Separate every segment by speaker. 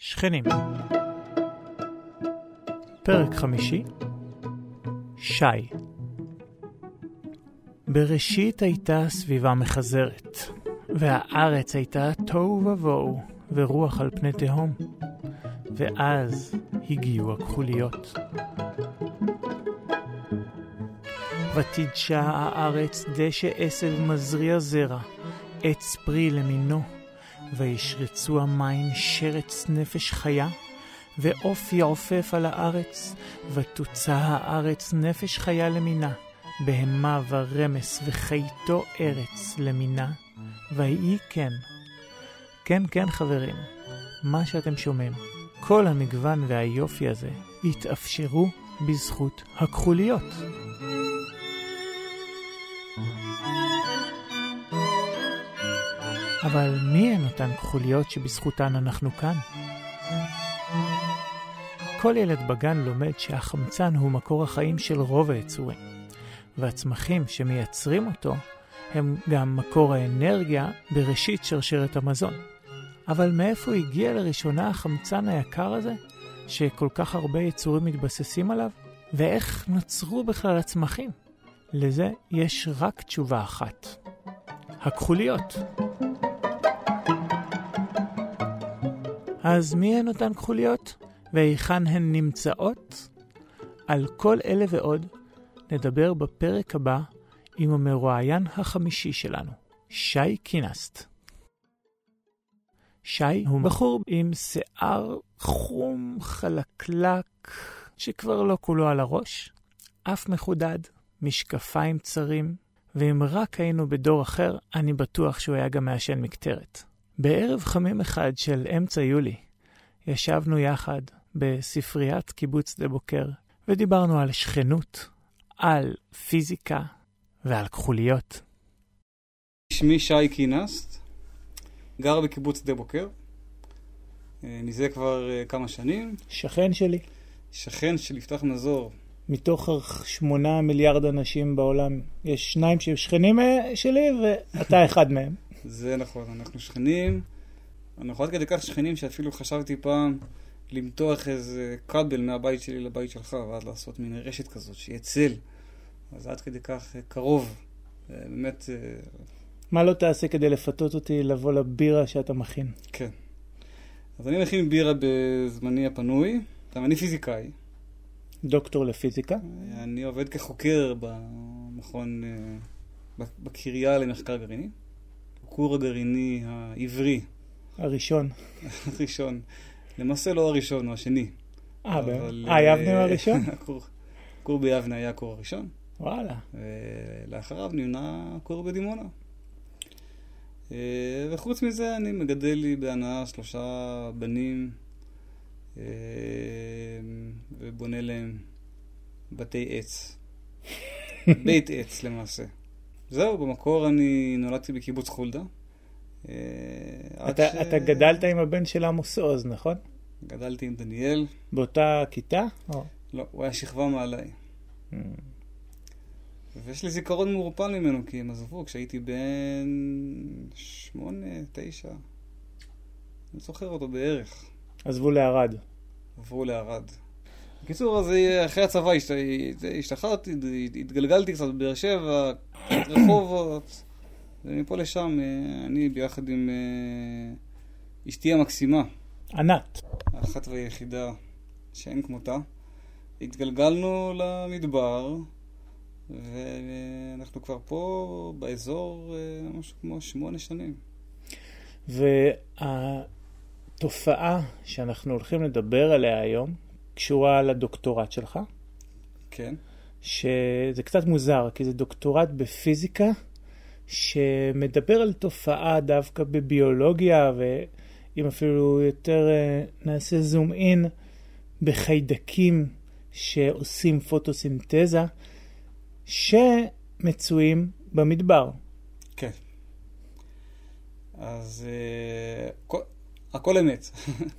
Speaker 1: שכנים. פרק 5. שי. בראשית הייתה סביבה מחזרת, והארץ הייתה תוהו ובוהו ורוח על פני תהום, ואז הגיעו הכחוליות. ותדשא הארץ דשא עשב מזריע זרע, עץ פרי למינו, וישרצו המים שרץ נפש חיה, ועוף יעופף על הארץ, ותוצא הארץ נפש חיה למינה, בהמה ורמס וחייתו ארץ למינה, ויהי כן. כן, כן חברים, מה שאתם שומעים, כל המגוון והיופי הזה התאפשרו בזכות הכחוליות. אבל מי הן אותן כחוליות שבזכותן אנחנו כאן? כל ילד בגן לומד שהחמצן הוא מקור החיים של רוב היצורים, והצמחים שמייצרים אותו הם גם מקור האנרגיה בראשית שרשרת המזון. אבל מאיפה הגיע לראשונה החמצן היקר הזה, שכל כך הרבה יצורים מתבססים עליו? ואיך נוצרו בכלל הצמחים? לזה יש רק תשובה אחת. הכחוליות. אז מי הן אותן כחוליות? והיכן הן נמצאות? על כל אלה ועוד נדבר בפרק הבא עם המרואיין החמישי שלנו, שי קינסט. שי הוא בחור עם שיער חום חלקלק שכבר לא כולו על הראש, אף מחודד, משקפיים צרים, ואם רק היינו בדור אחר, אני בטוח שהוא היה גם מעשן מקטרת. בערב חמים אחד של אמצע יולי, ישבנו יחד בספריית קיבוץ שדה בוקר, ודיברנו על שכנות, על פיזיקה ועל כחוליות.
Speaker 2: שמי שי קינסט, גר בקיבוץ שדה בוקר, מזה כבר כמה שנים.
Speaker 1: שכן שלי.
Speaker 2: שכן של יפתח מזור.
Speaker 1: מתוך 8 מיליארד אנשים בעולם, יש 2 שכנים שלי ואתה אחד מהם.
Speaker 2: זה נכון, אנחנו שכנים. אנחנו עד כדי כך שכנים שאפילו חשבתי פעם למתוח איזה כבל מהבית שלי לבית שלך, ועד לעשות מין רשת כזאת, שיהיה צל. אז עד כדי כך קרוב. באמת...
Speaker 1: מה לא תעשה כדי לפתות אותי לבוא לבירה שאתה מכין?
Speaker 2: כן. אז אני מכין בירה בזמני הפנוי. אני פיזיקאי.
Speaker 1: דוקטור לפיזיקה?
Speaker 2: אני עובד כחוקר במכון, בקריה למחקר גרעיני. הכור הגרעיני העברי.
Speaker 1: הראשון.
Speaker 2: הראשון. למעשה לא הראשון, הוא השני.
Speaker 1: יבנה הוא הראשון?
Speaker 2: הכור ביבנה היה הכור הראשון.
Speaker 1: וואלה.
Speaker 2: ולאחריו נבנה הכור בדימונה. וחוץ מזה אני מגדל לי בהנאה 3 בנים, ובונה להם בתי עץ. בית עץ למעשה. זהו, במקור אני נולדתי בקיבוץ חולדה.
Speaker 1: אתה גדלת עם הבן של עמוס עוז, נכון?
Speaker 2: גדלתי עם דניאל. באותה
Speaker 1: כיתה?
Speaker 2: לא, הוא היה שכבה מעליי. ויש לי זיכרון מעורפל ממנו, כי הם עזבו כשהייתי בן 8, 9. אני זוכר אותו בערך.
Speaker 1: עזבו לערד.
Speaker 2: עברו לערד. בקיצור, אז אחרי הצבא השתחררתי, התגלגלתי קצת בבאר שבע, רחובות, ומפה לשם אני ביחד עם אשתי המקסימה.
Speaker 1: ענת.
Speaker 2: האחת והיחידה שאין כמותה. התגלגלנו למדבר, ואנחנו כבר פה באזור משהו כמו 8 שנים.
Speaker 1: והתופעה שאנחנו הולכים לדבר עליה היום, קשורה לדוקטורט שלך.
Speaker 2: כן.
Speaker 1: שזה קצת מוזר, כי זה דוקטורט בפיזיקה, שמדבר על תופעה דווקא בביולוגיה, ואם אפילו יותר נעשה זום אין, בחיידקים שעושים פוטוסינתזה, שמצויים במדבר.
Speaker 2: כן. אז הכל אמת.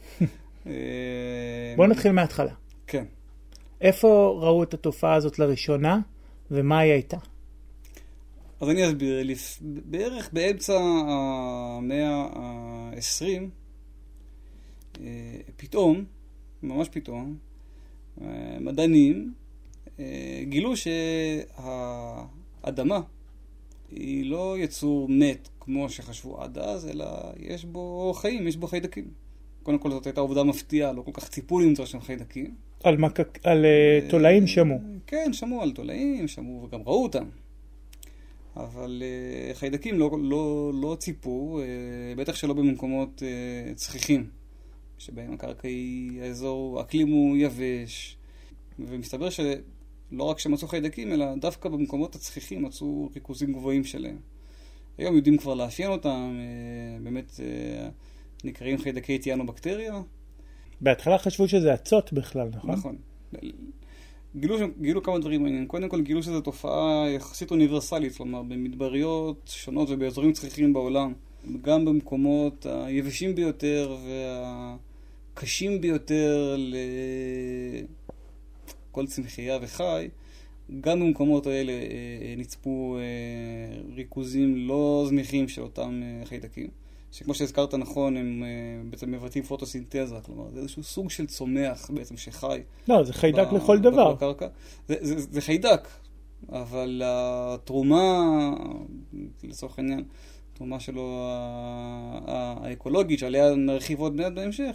Speaker 1: בוא נתחיל מההתחלה.
Speaker 2: כן.
Speaker 1: איפה ראו את התופעה הזאת לראשונה, ומה היא הייתה?
Speaker 2: אז אני אסביר. בערך באמצע המאה ה-20, פתאום, ממש פתאום, מדענים גילו שהאדמה היא לא יצור מת כמו שחשבו עד אז, אלא יש בו חיים, יש בו חיידקים. קודם כל זאת הייתה עובדה מפתיעה, לא כל כך ציפו למצוא שם חיידקים.
Speaker 1: על תולעים שמעו.
Speaker 2: כן, שמעו על תולעים, שמעו וגם ראו אותם. אבל חיידקים לא ציפו, בטח שלא במקומות צחיחים, שבהם הקרקע היא, האקלים הוא יבש. ומסתבר שלא רק שמצאו חיידקים, אלא דווקא במקומות הצחיחים מצאו ריכוזים גבוהים שלהם. היום יודעים כבר לאפיין אותם, באמת נקראים חיידקי ציאנובקטריה.
Speaker 1: בהתחלה חשבו שזה עצות בכלל, נכון?
Speaker 2: נכון. גילו כמה דברים מעניינים. קודם כל גילו שזו תופעה יחסית אוניברסלית, כלומר במדבריות שונות ובאזורים צחיחים בעולם, גם במקומות היבשים ביותר והקשים ביותר לכל צמחייה וחי, גם במקומות האלה נצפו ריכוזים לא זניחים של אותם חיידקים, שכמו שהזכרת נכון, הם בעצם מבטאים פוטוסינתזה, כלומר, זה איזשהו סוג של צומח בעצם שחי.
Speaker 1: לא, זה חיידק לכל דבר.
Speaker 2: בקרקע. זה חיידק, אבל התרומה, לצורך העניין, התרומה שלו האקולוגית, שעליה נרחיב עוד מעט בהמשך,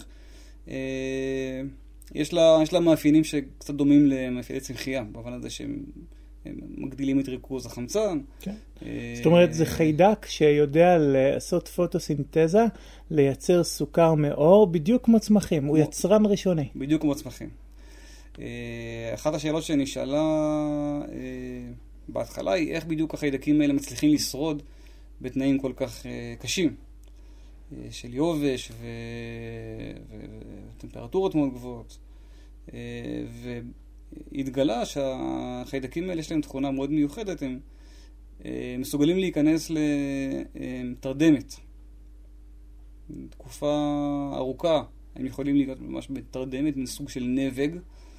Speaker 2: יש לה מאפיינים שקצת דומים למאפייני צמחייה, במובן הזה שהם מגדילים את ריכוז החמצן.
Speaker 1: כן. זאת אומרת, זה חיידק שיודע לעשות פוטוסינתזה, לייצר סוכר מאור, בדיוק כמו צמחים. הוא יצרן ראשוני.
Speaker 2: בדיוק כמו צמחים. אחת השאלות שנשאלה בהתחלה היא איך בדיוק החיידקים האלה מצליחים לשרוד בתנאים כל כך קשים, של יובש וטמפרטורות מאוד גבוהות. והתגלה שהחיידקים האלה יש להם תכונה מאוד מיוחדת, הם מסוגלים להיכנס לתרדמת. תקופה ארוכה הם יכולים להיכנס ממש בתרדמת, מסוג של נבג,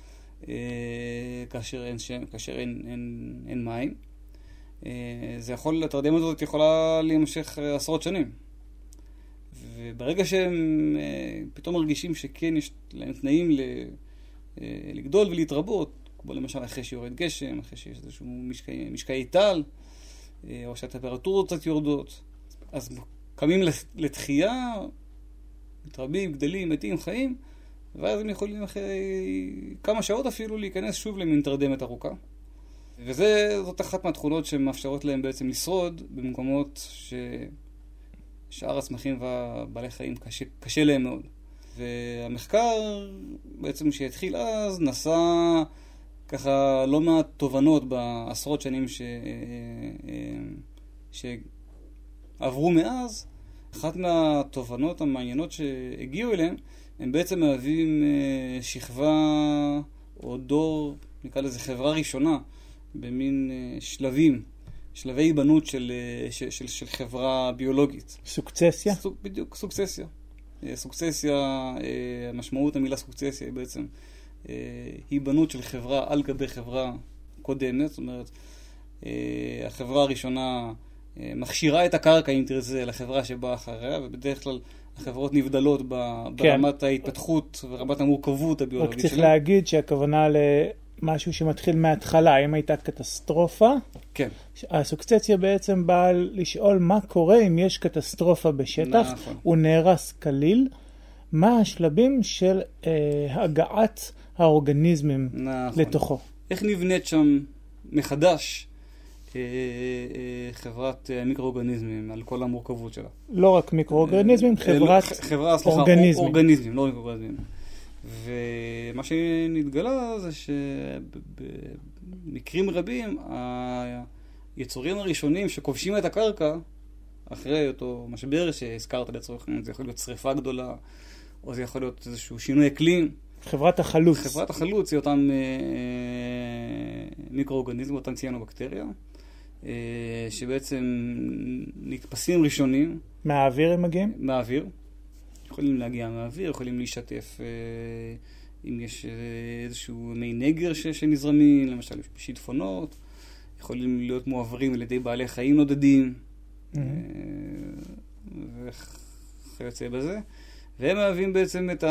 Speaker 2: כאשר אין מים. התרדמת הזאת יכולה להימשך עשרות שנים. וברגע שהם פתאום מרגישים שכן יש להם תנאים לגדול ולהתרבות, כמו למשל אחרי שיורד גשם, אחרי שיש איזשהו משקעי טל, או שהטמפרטורות קצת יורדות, אז קמים לתחייה, מתרבים, גדלים, מתים, חיים, ואז הם יכולים אחרי כמה שעות אפילו להיכנס שוב למין תרדמת ארוכה. וזאת אחת מהתכונות שמאפשרות להם בעצם לשרוד במקומות ששאר הצמחים והבעלי חיים קשה להם מאוד. והמחקר בעצם שהתחיל אז נשא ככה לא מעט תובנות בעשרות שנים שעברו מאז. אחת מהתובנות המעניינות שהגיעו אליהם, הם בעצם מהווים שכבה או דור, נקרא לזה חברה ראשונה, במין שלבי היבנות של חברה ביולוגית.
Speaker 1: סוקצסיה?
Speaker 2: בדיוק, סוקצסיה. סוקצסיה, המשמעות המילה סוקצסיה היא בעצם היבנות של חברה על גבי חברה קודמת, זאת אומרת, החברה הראשונה מכשירה את הקרקע, אם תרצה, לחברה שבאה אחריה, ובדרך כלל החברות נבדלות ברמת ההתפתחות ורמת המורכבות הביולוגית
Speaker 1: שלהם. רק צריך להגיד שהכוונה למשהו שמתחיל מההתחלה, אם הייתה קטסטרופה,
Speaker 2: כן.
Speaker 1: הסוקצסיה בעצם באה לשאול מה קורה אם יש קטסטרופה בשטח,
Speaker 2: נכון.
Speaker 1: הוא נהרס כליל, מה השלבים של הגעת האורגניזמים
Speaker 2: נכון.
Speaker 1: לתוכו.
Speaker 2: איך נבנית שם מחדש חברת מיקרואורגניזמים על כל המורכבות שלה.
Speaker 1: לא רק מיקרואורגניזמים, חברת אורגניזמים.
Speaker 2: אורגניזמים, לא מיקרואורגניזמים. ומה שנתגלה זה שבמקרים רבים היצורים הראשונים שכובשים את הקרקע אחרי אותו משבר שהזכרת לצורך, זה יכול להיות שריפה גדולה, או זה יכול להיות איזשהו שינוי אקלים.
Speaker 1: חברת החלוץ.
Speaker 2: חברת החלוץ היא אותם מיקרואורגניזמים, אותם ציאנובקטריה, שבעצם נתפסים ראשונים. מהאוויר הם מגיעים? מהאוויר. יכולים להגיע מהאוויר, יכולים להשתתף אם יש איזשהו מי נגר שנזרמים, למשל שיטפונות, יכולים להיות מועברים על ידי בעלי חיים נודדים, וכיוצא בזה. והם מהווים בעצם את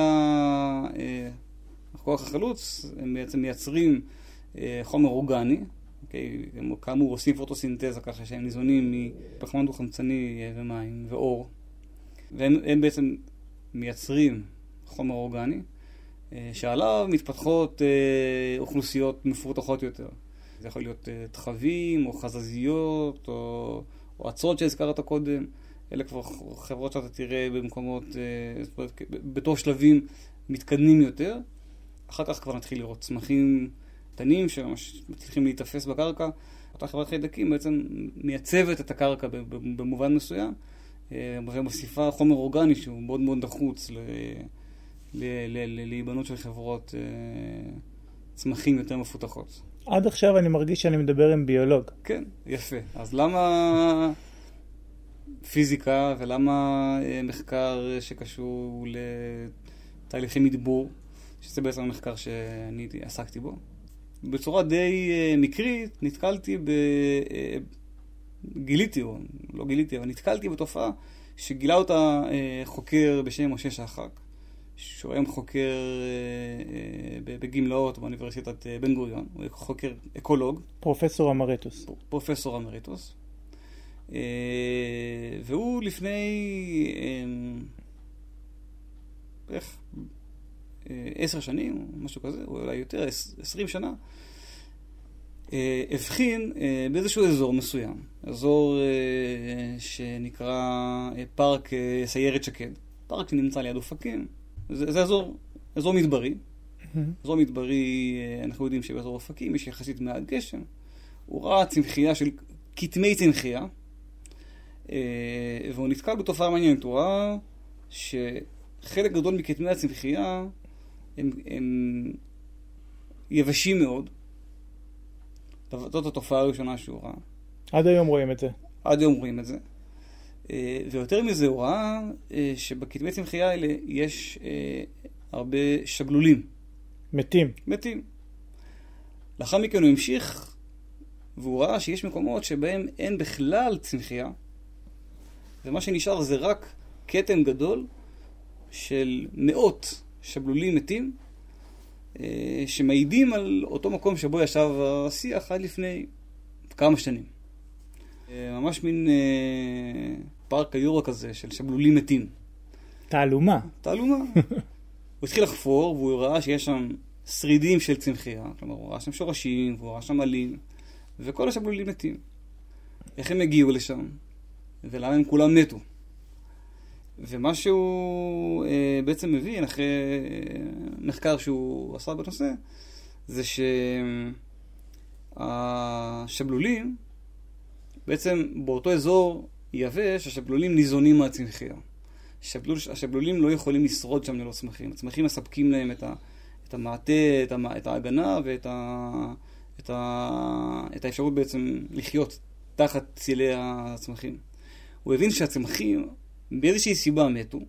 Speaker 2: הכוח החלוץ, הם בעצם מייצרים חומר אורגני, הם כאמור עושים פוטוסינתזה ככה שהם ניזונים מפחמן דו-חמצני ומים ואור, והם בעצם מייצרים חומר אורגני, שעליו מתפתחות אוכלוסיות מפותחות יותר. זה יכול להיות תחבים או חזזיות או עצות שהזכרת קודם. אלה כבר חברות שאתה תראה במקומות, בתור שלבים מתקדמים יותר. אחר כך כבר נתחיל לראות צמחים קטנים שממש מתחילים להתאפס בקרקע. אותה חברת חיידקים בעצם מייצבת את הקרקע במובן מסוים, ומוסיפה חומר אורגני שהוא מאוד מאוד נחוץ להיבנות של חברות צמחים יותר מפותחות.
Speaker 1: עד עכשיו אני מרגיש שאני מדבר עם ביולוג.
Speaker 2: כן, יפה. אז למה פיזיקה ולמה מחקר שקשור לתהליכי מדבור, שזה בעצם המחקר שאני עסקתי בו? בצורה די מקרית נתקלתי אבל נתקלתי בתופעה שגילה אותה חוקר בשם משה שחק, שהוא היום חוקר בגמלאות באוניברסיטת בן גוריון, הוא חוקר אקולוג.
Speaker 1: פרופסור אמריטוס.
Speaker 2: פרופסור אמריטוס. והוא לפני 10 שנים, משהו כזה, או אולי יותר, 20 שנה, הבחין באיזשהו אזור מסוים, אזור שנקרא פארק סיירת שקד, פארק שנמצא ליד אופקים. זה אזור מדברי. אזור מדברי, אנחנו יודעים שבאזור אופקים יש יחסית מעט גשם. הוא ראה צמחייה של כתמי צמחייה, והוא נתקל בתופעה מעניינת. הוא ראה שחלק גדול מכתמי הצמחייה הם יבשים מאוד. זאת התופעה הראשונה שהוא ראה.
Speaker 1: עד היום רואים את זה.
Speaker 2: עד היום רואים את זה. ויותר מזה הוא ראה שבכתמי צמחייה האלה יש הרבה שבלולים.
Speaker 1: מתים.
Speaker 2: לאחר מכן הוא המשיך, והוא ראה שיש מקומות שבהם אין בכלל צמחייה, ומה שנשאר זה רק כתם גדול של מאות שבלולים מתים, שמעידים על אותו מקום שבו ישב השיח עד לפני כמה שנים. ממש מין פארק היורו כזה של שבלולים מתים.
Speaker 1: תעלומה.
Speaker 2: הוא התחיל לחפור והוא ראה שיש שם שרידים של צמחייה, כלומר הוא ראה שם שורשים והוא ראה שם עלים, וכל השבלולים מתים. איך הם הגיעו לשם? ולמה הם כולם מתו? ומה שהוא בעצם מבין אחרי מחקר שהוא עשה בנושא, זה שהשבלולים, בעצם באותו אזור יבש, השבלולים ניזונים מהצמחייה. השבלולים לא יכולים לשרוד שם ללא צמחים. הצמחים מספקים להם את המעטה, את ההגנה ואת האפשרות בעצם לחיות תחת צילי הצמחים. הוא הבין שהצמחים באיזושהי סיבה מתו,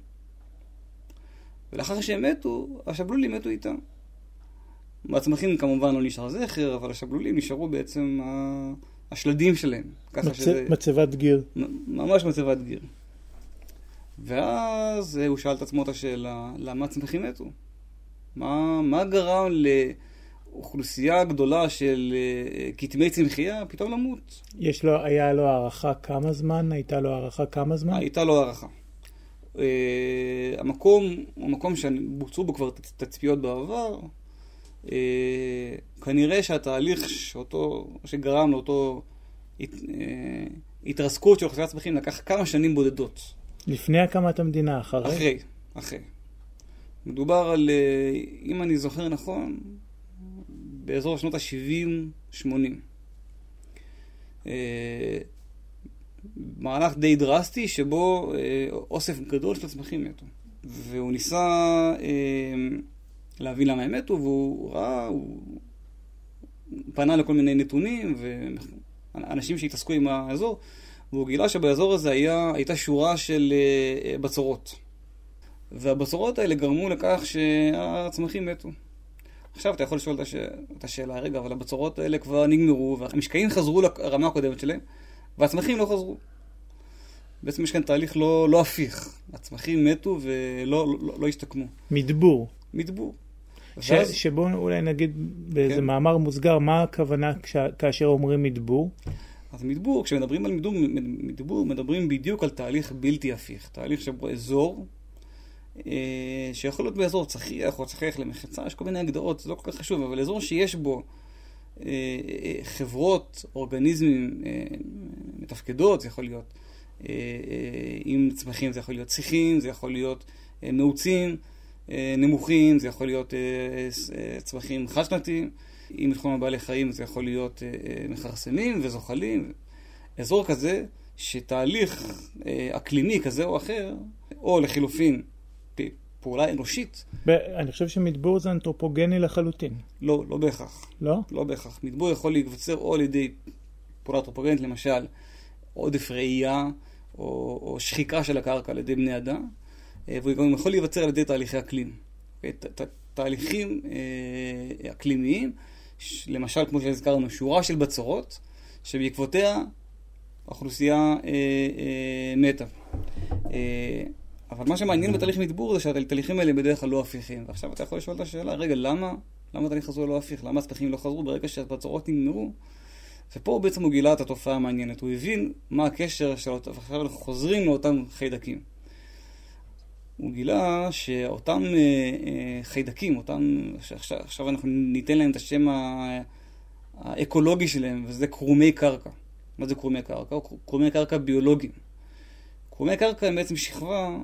Speaker 2: ולאחר שהם מתו, השבלולים מתו איתם. הצמחים כמובן לא נשאר זכר, אבל השבלולים נשארו בעצם השלדים שלהם.
Speaker 1: מצבת גיר.
Speaker 2: ממש מצבת גיר. ואז הוא שאל את עצמו את השאלה, למה הצמחים מתו? מה גרם לאוכלוסייה גדולה של כתמי צמחייה פתאום למות?
Speaker 1: היה לו הערכה כמה זמן? הייתה לו הערכה כמה זמן? הייתה
Speaker 2: לו הערכה. המקום שבוצעו בו כבר תצפיות בעבר, כנראה שהתהליך שגרם לאותו התרסקות של אוכלוסיית צמחים לקח כמה שנים בודדות.
Speaker 1: לפני הקמת המדינה, אחרי?
Speaker 2: אחרי. מדובר על, אם אני זוכר נכון, באזור השנות ה-70-80. מהלך די דרסטי שבו אוסף גדול של הצמחים מתו. והוא ניסה להבין למה הם מתו, והוא ראה, הוא פנה לכל מיני נתונים ואנשים שהתעסקו עם האזור, והוא גילה שבאזור הזה הייתה שורה של בצורות. והבצורות האלה גרמו לכך שהצמחים מתו. עכשיו אתה יכול לשאול את השאלה, רגע, אבל הבצורות האלה כבר נגמרו, והמשקעים חזרו לרמה הקודמת שלהם, והצמחים לא חזרו. בעצם יש כאן תהליך לא הפיך. הצמחים מתו ולא השתקמו.
Speaker 1: מדבור.
Speaker 2: מדבור.
Speaker 1: שבו אולי נגיד באיזה מאמר מוסגר, מה הכוונה כאשר אומרים מדבור?
Speaker 2: אז מדבור, כשמדברים על מדבור, מדברים בדיוק על תהליך בלתי הפיך. תהליך שבו אזור, שיכול להיות באזור צחיח או צחיח למחצה, יש כל מיני הגדרות, זה לא כל כך חשוב, אבל אזור שיש בו חברות, אורגניזמים מתפקדות, זה יכול להיות עם צמחים, זה יכול להיות שיחים, זה יכול להיות מעוצים, נמוכים, זה יכול להיות צמחים חד-שנתיים, אם בתחום בעלי חיים זה יכול להיות מחרסמים וזוחלים. אזור כזה שתהליך אקלימי כזה או אחר, או לחילופין פעולה אנושית.
Speaker 1: אני חושב שמדבור זה אנתרופוגני לחלוטין.
Speaker 2: לא בהכרח.
Speaker 1: לא?
Speaker 2: לא בהכרח. מדבור יכול להיווצר או על ידי פעולה אנתרופוגנית, למשל עודף ראייה או שחיקה של הקרקע על ידי בני אדם, והוא גם יכול להיווצר על ידי תהליכי אקלים. תהליכים אקלימיים, למשל כמו שהזכרנו, שורה של בצורות, שבעקבותיה האוכלוסייה מתה. אבל מה שמעניין בתהליך מדבור זה שהתהליכים האלה בדרך כלל לא הפיכים. ועכשיו אתה יכול לשאול את השאלה, רגע, למה התהליך הזה לא הפיך? למה הצמחים לא חזרו ברגע שהבצורות נגמרו? ופה בעצם הוא גילה את התופעה המעניינת. הוא הבין מה הקשר של אותם, ועכשיו אנחנו חוזרים לאותם חיידקים. הוא גילה שאותם חיידקים, עכשיו אנחנו ניתן להם את השם האקולוגי שלהם, וזה קרומי קרקע. מה זה קרומי קרקע? קרומי קרקע ביולוגיים. קרומי קרקע הם בעצם שכבה,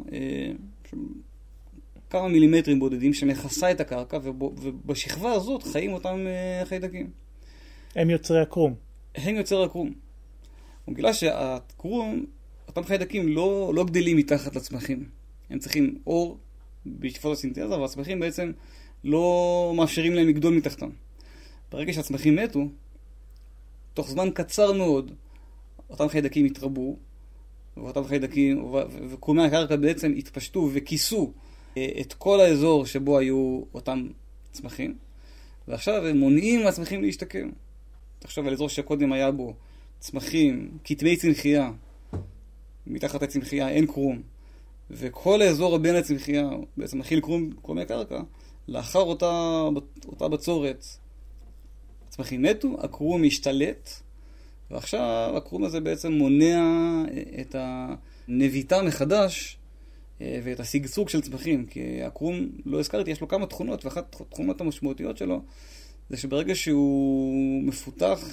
Speaker 2: כמה מילימטרים בודדים, שמכסה את הקרקע, ובשכבה הזאת חיים אותם חיידקים.
Speaker 1: הם יוצרי הקרום.
Speaker 2: הם יוצרי הקרום. הוא גילה שהקרום, אותם חיידקים לא גדלים מתחת לצמחים. הם צריכים אור בשפות הסינתזה, והצמחים בעצם לא מאפשרים להם לגדול מתחתם. ברגע שהצמחים מתו, תוך זמן קצר מאוד, אותם חיידקים התרבו, ואותם חיידקים, וקרומי הקרקע בעצם התפשטו וכיסו את כל האזור שבו היו אותם צמחים, ועכשיו הם מונעים מהצמחים להשתקם. תחשוב על אזור שקודם היה בו צמחים, כתמי צמחייה, מתחת הצמחייה אין קרום, וכל האזור בין הצמחייה בעצם מכיל קרומי קרקע, לאחר אותה בצורת, הצמחים מתו, הקרום השתלט, ועכשיו הקרום הזה בעצם מונע את הנביטה מחדש ואת הסגסוג של צמחים, כי הקרום, לא הזכרתי, יש לו כמה תכונות, ואחת התכונות המשמעותיות שלו זה שברגע שהוא מפותח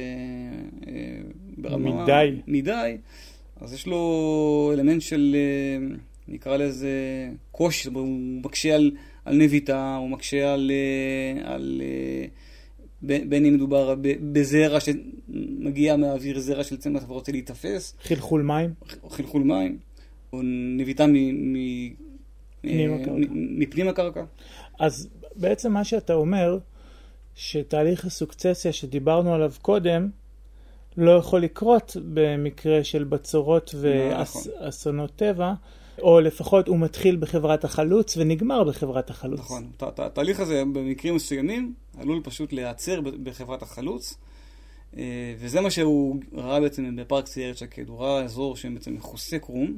Speaker 2: ברמה מדי, אז יש לו אלמנט של, נקרא לזה קושי, הוא מקשה על נביטה, הוא מקשה על בין אם מדובר בזרע שמגיע מהאוויר, זרע של צמח ורוצה להתאפס.
Speaker 1: חלחול מים.
Speaker 2: חלחול מים. או נביטה מפנים הקרקע.
Speaker 1: אז בעצם מה שאתה אומר, שתהליך הסוקצסיה שדיברנו עליו קודם, לא יכול לקרות במקרה של בצורות ואסונות טבע, או לפחות הוא מתחיל בחברת החלוץ ונגמר בחברת החלוץ.
Speaker 2: נכון. התהליך הזה במקרים מסוימים עלול פשוט להיעצר בחברת החלוץ, וזה מה שהוא ראה בעצם בפארק סיירת שקד. הוא ראה אזור שבעצם מחוסה קרום.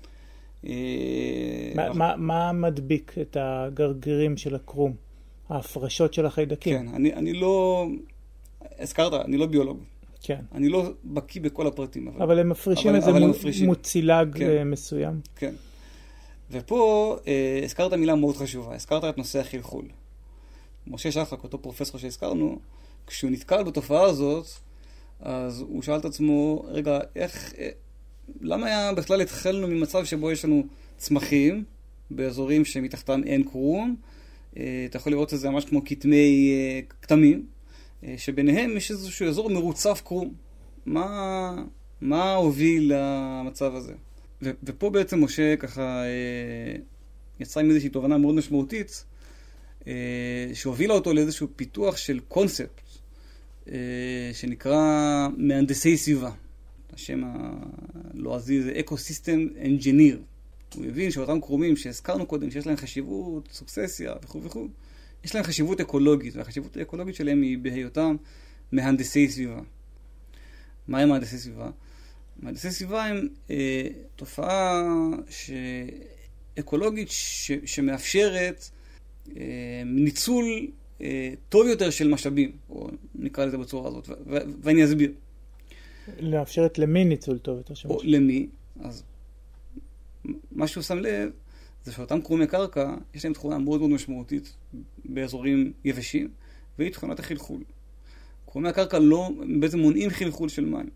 Speaker 1: מה מדביק את הגרגירים של הקרום? ההפרשות של החיידקים?
Speaker 2: כן, אני לא... הזכרת, אני לא ביולוג.
Speaker 1: כן.
Speaker 2: אני לא בקיא בכל הפרטים.
Speaker 1: אבל הם מפרישים איזה מוצילג מסוים.
Speaker 2: כן. ופה הזכרת מילה מאוד חשובה. הזכרת את נושא החלחול. משה שחק, אותו פרופסור שהזכרנו, כשהוא נתקל בתופעה הזאת, אז הוא שאל את עצמו, רגע, למה היה בכלל התחלנו ממצב שבו יש לנו צמחים באזורים שמתחתם אין קרום? אתה יכול לראות את זה ממש כמו כתמי כתמים, שביניהם יש איזשהו אזור מרוצף קרום. מה הוביל למצב הזה? ופה בעצם משה ככה יצא עם איזושהי תובנה מאוד משמעותית, שהובילה אותו לאיזשהו פיתוח של קונספט, שנקרא מהנדסי סביבה. השם הלועזי זה אקוסיסטם אנג'יניר. הוא הבין שאותם קרומים שהזכרנו קודם, שיש להם חשיבות, סוקססיה וכו' וכו', יש להם חשיבות אקולוגית, והחשיבות האקולוגית שלהם היא בהיותם מהנדסי סביבה. מה הם מהנדסי סביבה? מהנדסי סביבה הם תופעה אקולוגית שמאפשרת ניצול טוב יותר של משאבים, או נקרא לזה בצורה הזאת, ואני אסביר.
Speaker 1: לאפשרת למי ניצול טוב יותר של משאבים?
Speaker 2: או למי. אז מה שהוא שם לב, זה שאותם קרומי קרקע, יש להם תכונה מאוד מאוד משמעותית באזורים יבשים, והיא תכונת החלחול. קרומי הקרקע לא, בעצם מונעים חלחול של מים.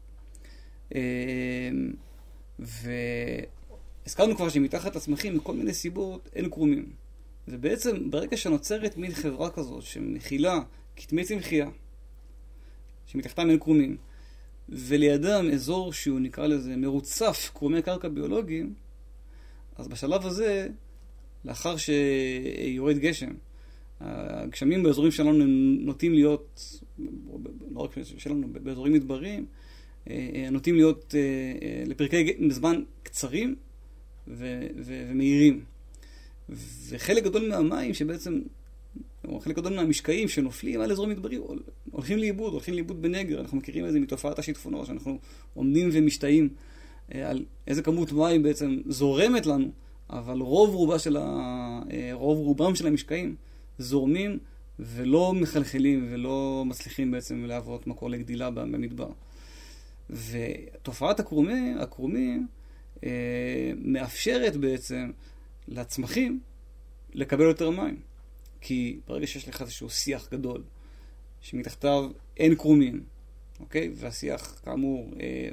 Speaker 2: והזכרנו כבר שמתחת לצמחים, מכל מיני סיבות, אין קרומים. ובעצם, ברגע שנוצרת מין חברה כזאת, שמכילה כתמי צמחייה, שמתחתם אין קרומים, ולידם אזור שהוא נקרא לזה מרוצף קרומי קרקע ביולוגיים, אז בשלב הזה, לאחר שיורד גשם, הגשמים באזורים שלנו נוטים להיות, לא רק שלנו, באזורים מדבריים, נוטים להיות לפרקי זמן קצרים ומהירים. וחלק גדול מהמים שבעצם, או חלק גדול מהמשקעים שנופלים על אזורים מדבריים, הולכים לאיבוד בנגר. אנחנו מכירים את זה מתופעת השיטפונות, שאנחנו עומדים ומשתאים על איזה כמות מים בעצם זורמת לנו, אבל רוב רובם של המשקעים זורמים ולא מחלחלים ולא מצליחים בעצם להוות מקור לגדילה במדבר. ותופעת הקרומים מאפשרת בעצם לצמחים לקבל יותר מים. כי ברגע שיש לך איזשהו שיח גדול, שמתחתיו אין קרומים, אוקיי? והשיח כאמור,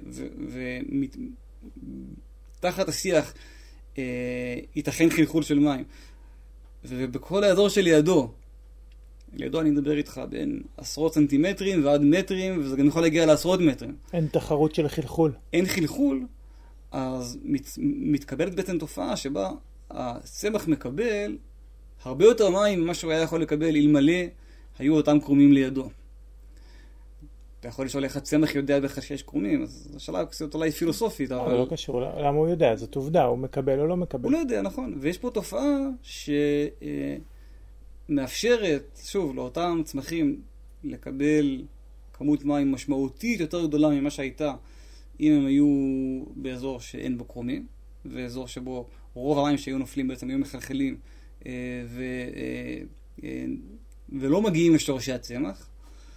Speaker 2: ותחת השיח ייתכן חלחול של מים. ובכל האזור שלידו, לידו אני מדבר איתך בין עשרות סנטימטרים ועד מטרים, וזה גם יכול להגיע לעשרות מטרים.
Speaker 1: אין תחרות של חלחול.
Speaker 2: אין חלחול, אז מתקבלת בעצם תופעה שבה הצמח מקבל הרבה יותר מים ממה שהוא היה יכול לקבל אלמלא היו אותם קרומים לידו. אתה יכול לשאול איך הצמח יודע בכלל שיש קרומים, אז השאלה קצת אולי פילוסופית.
Speaker 1: אבל לא קשור, למה הוא יודע? זאת עובדה, הוא מקבל או לא מקבל?
Speaker 2: הוא לא יודע, נכון. ויש פה תופעה שמאפשרת, שוב, לאותם צמחים לקבל כמות מים משמעותית יותר גדולה ממה שהייתה אם הם היו באזור שאין בו קרומים, ואזור שבו רוב המים שהיו נופלים בעצם היו מחלחלים ולא מגיעים לשורשי הצמח.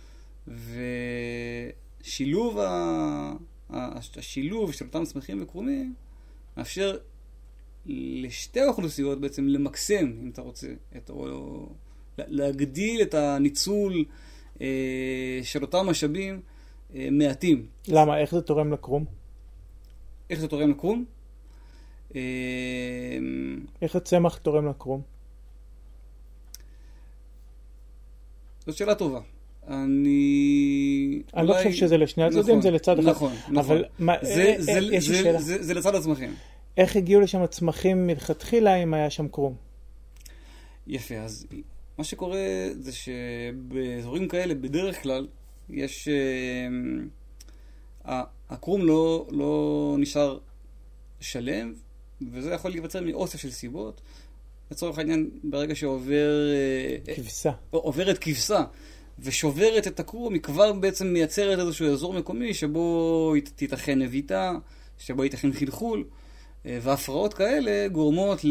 Speaker 2: ושילוב השילוב של אותם צמחים וקרומים מאפשר לשתי האוכלוסיות בעצם למקסם, אם אתה רוצה, או להגדיל את הניצול של אותם משאבים מעטים.
Speaker 1: למה? איך זה תורם לקרום?
Speaker 2: איך זה תורם לקרום?
Speaker 1: איך הצמח תורם לקרום?
Speaker 2: זאת שאלה טובה. אני
Speaker 1: לא חושב שזה לשני הצדדים, זה לצד אחד.
Speaker 2: נכון. זה לצד הצמחים.
Speaker 1: איך הגיעו לשם הצמחים מלכתחילה אם היה שם קרום?
Speaker 2: יפה, אז מה שקורה זה שבאזורים כאלה בדרך כלל יש הקרום לא נשאר שלם, וזה יכול להיווצר מאוסף של סיבות. לצורך העניין, ברגע עוברת כבשה ושוברת את הקרום, היא כבר בעצם מייצרת איזשהו אזור מקומי שבו תיתכן נביטה, שבו ייתכן חלחול, והפרעות כאלה גורמות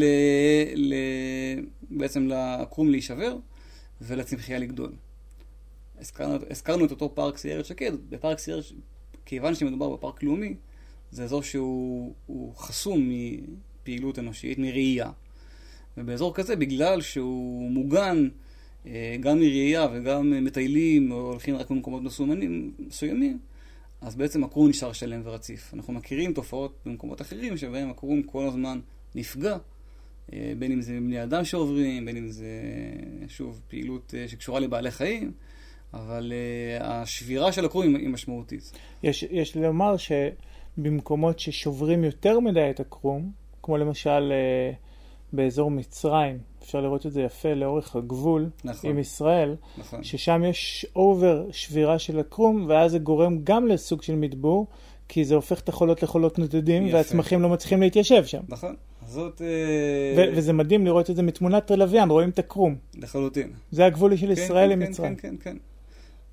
Speaker 2: בעצם לקרום להישבר ולצמחייה לגדול. הזכרנו את אותו פארק סיירת שקד. בפארק סיירת, כיוון שמדובר בפארק לאומי, זה אזור שהוא חסום מפעילות אנושית, מראייה. ובאזור כזה, בגלל שהוא מוגן גם מראייה וגם מטיילים או הולכים רק במקומות מסוימים, אז בעצם הקרום נשאר שלם ורציף. אנחנו מכירים תופעות במקומות אחרים שבהם הקרום כל הזמן נפגע, בין אם זה בני אדם שעוברים, בין אם זה שוב פעילות שקשורה לבעלי חיים, אבל השבירה של הקרום היא משמעותית.
Speaker 1: יש לומר שבמקומות ששוברים יותר מדי את הקרום, כמו למשל באזור מצרים, אפשר לראות את זה יפה לאורך הגבול עם ישראל, ששם יש אובר שבירה של הקרום, ואז זה גורם גם לסוג של מדבור, כי זה הופך את החולות לחולות נודדים, והצמחים לא מצליחים להתיישב שם.
Speaker 2: נכון. זאת...
Speaker 1: וזה מדהים לראות את זה מתמונת לוויין, רואים את הקרום.
Speaker 2: לחלוטין.
Speaker 1: זה הגבול של ישראל עם מצרים.
Speaker 2: כן.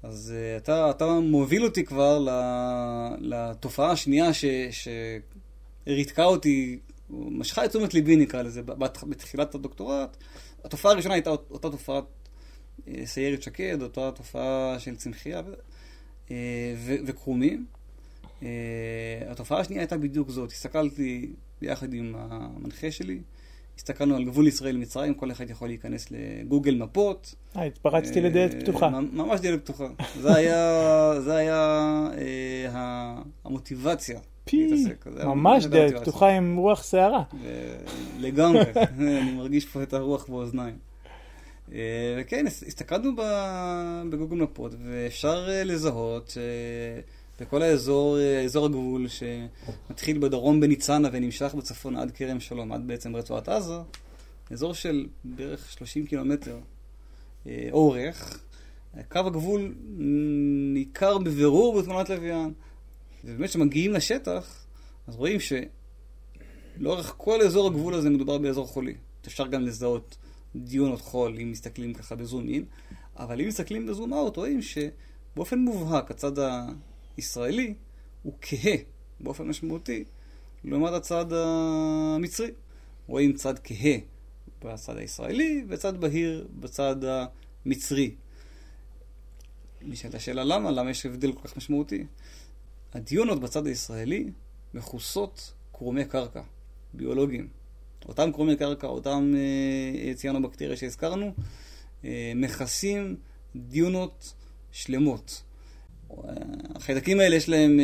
Speaker 2: אז אתה מוביל אותי כבר לתופעה השנייה שריתקה אותי, משכה את תשומת ליבי נקרא לזה, בתחילת הדוקטורט. התופעה הראשונה הייתה אותה תופעת סיירת שקד, אותה תופעה של צמחייה וקרומים. התופעה השנייה הייתה בדיוק זאת. הסתכלתי ביחד עם המנחה שלי, הסתכלנו על גבול ישראל-מצרים, כל אחד יכול להיכנס לגוגל מפות.
Speaker 1: התפרצתי לדלת פתוחה.
Speaker 2: ממש דלת פתוחה. זה היה המוטיבציה.
Speaker 1: ממש דלת פתוחה עם רוח שערה.
Speaker 2: לגמרי. אני מרגיש פה את הרוח באוזניים. וכן, הסתכלנו בגוגל מפות, ואפשר לזהות בכל אזור הגבול שמתחיל בדרום בניצנה ונמשך בצפון עד כרם שלום, עד בעצם רצועת עזה, אזור של בערך 30 קילומטר אורך. קו הגבול ניכר בבירור בתמונת לוויין, ובאמת שמגיעים לשטח, אז רואים שלאורך כל אזור הגבול הזה מדובר באזור חולי. אפשר גם לזהות דיונות חול אם מסתכלים ככה בזום אין, אבל אם מסתכלים בזום אאוט רואים שבאופן מובהק הצד הישראלי הוא כהה באופן משמעותי לעומת הצד המצרי. רואים צד כהה בצד הישראלי וצד בהיר בצד המצרי. נשאלת השאלה למה יש הבדל כל כך משמעותי? הדיונות בצד הישראלי מכוסות קרומי קרקע ביולוגיים. אותם קרומי קרקע, אותם ציאנובקטריה שהזכרנו, מכסים דיונות שלמות. החיידקים האלה יש להם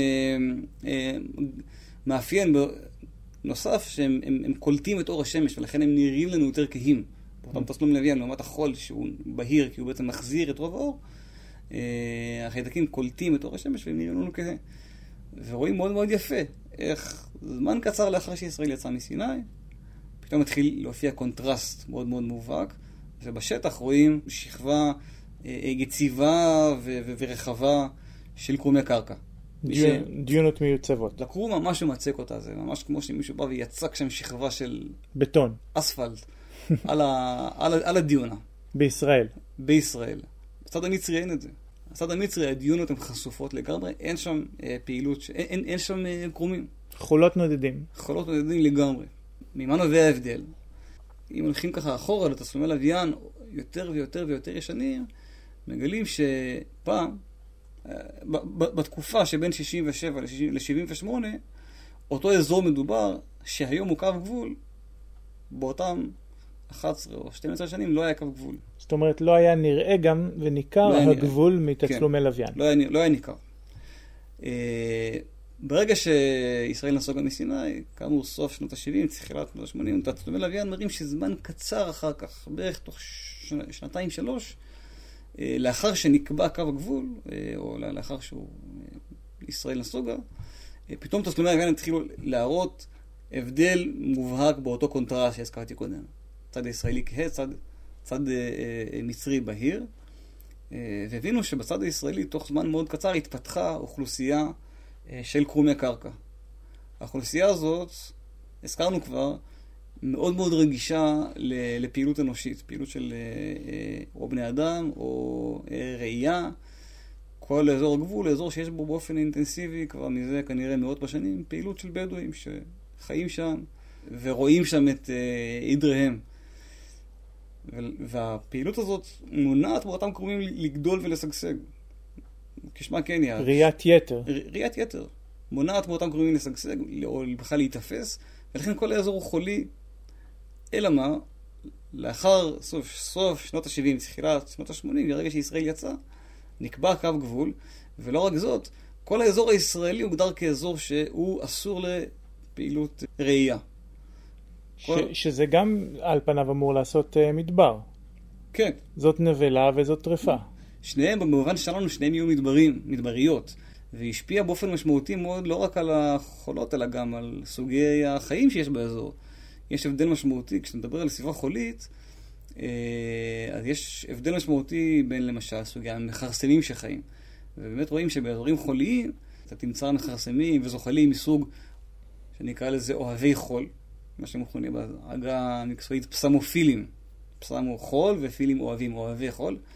Speaker 2: מאפיין נוסף שהם קולטים את אור השמש, ולכן הם נראים לנו יותר כהים. באותם תסלום לוויין, לעומת החול שהוא בהיר, כי הוא בעצם מחזיר את רוב האור, החיידקים קולטים את אור השמש והם נראים לנו כהה. ורואים מאוד מאוד יפה איך זמן קצר לאחר שישראל יצא מסיני, פתאום מתחיל להופיע קונטרסט מאוד מאוד מובהק, ובשטח רואים שכבה יציבה ורחבה של קרומי קרקע.
Speaker 1: דיונות מיוצבות.
Speaker 2: לקרום ממש ומצק אותה, זה ממש כמו שמישהו בא ויצק שם שכבה של
Speaker 1: בטון.
Speaker 2: אספלט על הדיונה.
Speaker 1: בישראל.
Speaker 2: בישראל. בצד המצרי אין את זה. בצד המצרי הדיונות הן חשופות לגמרי, אין שם פעילות, אין שם קרומים.
Speaker 1: חולות נודדים.
Speaker 2: חולות נודדים לגמרי. ממה נובע ההבדל? אם הולכים ככה אחורה לתסלומי לוויין יותר ויותר ויותר ישנים, מגלים שפעם, בתקופה שבין 67 ל-78, אותו אזור מדובר שהיום הוא קו גבול, באותם 11 או 12 שנים לא היה קו גבול.
Speaker 1: זאת אומרת, לא היה נראה גם וניכר הגבול מתסלומי לוויין.
Speaker 2: לא היה ניכר. ברגע שישראל נסוגה מסיני, כאמור סוף שנות ה-70, תחילת שנות ה-80, תסלומי לוויין מראים שזמן קצר אחר כך, בערך תוך שנתיים-שלוש, לאחר שנקבע קו הגבול, או לאחר שישראל נסוגה, פתאום תסלומי לוויין התחילו להראות הבדל מובהק באותו קונטרסט שהזכרתי קודם. צד הישראלי כהה, צד מצרי בהיר, והבינו שבצד הישראלי תוך זמן מאוד קצר התפתחה אוכלוסייה של קרומי קרקע. האוכלוסייה הזאת, הזכרנו כבר, מאוד מאוד רגישה לפעילות אנושית, פעילות של או בני אדם או ראייה. כל אזור הגבול, אזור שיש בו באופן אינטנסיבי, כבר מזה כנראה מאות בשנים, פעילות של בדואים שחיים שם ורואים שם את עדריהם. והפעילות הזאת מונעת באותם קרומים לגדול ולשגשג. כשמה כן יהיה.
Speaker 1: ראיית יתר.
Speaker 2: ראיית יתר. מונעת באותם קרומים לשגשג, או בכלל להתאפס, ולכן כל האזור הוא חולי. אלא מה? לאחר סוף שנות ה-70, תחילת שנות ה-80, ברגע שישראל יצא, נקבע קו גבול, ולא רק זאת, כל האזור הישראלי הוגדר כאזור שהוא אסור לפעילות ראייה.
Speaker 1: שזה גם על פניו אמור לעשות מדבר.
Speaker 2: כן.
Speaker 1: זאת נבלה וזאת טרפה.
Speaker 2: שניהם, במובן שלנו, שניהם יהיו מדבריות, והשפיע באופן משמעותי מאוד לא רק על החולות, אלא גם על סוגי החיים שיש באזור. יש הבדל משמעותי, כשנדבר על סביבה חולית, אז יש הבדל משמעותי בין למשל סוגי המחרסמים שחיים. ובאמת רואים שבאזורים חוליים, אתה תמצא מחרסמים וזוחלים מסוג שנקרא לזה אוהבי חול, מה שמכונה בעגה המקצועית פסמופילים. פסמו חול ופילים אוהבים, אוהבי חול.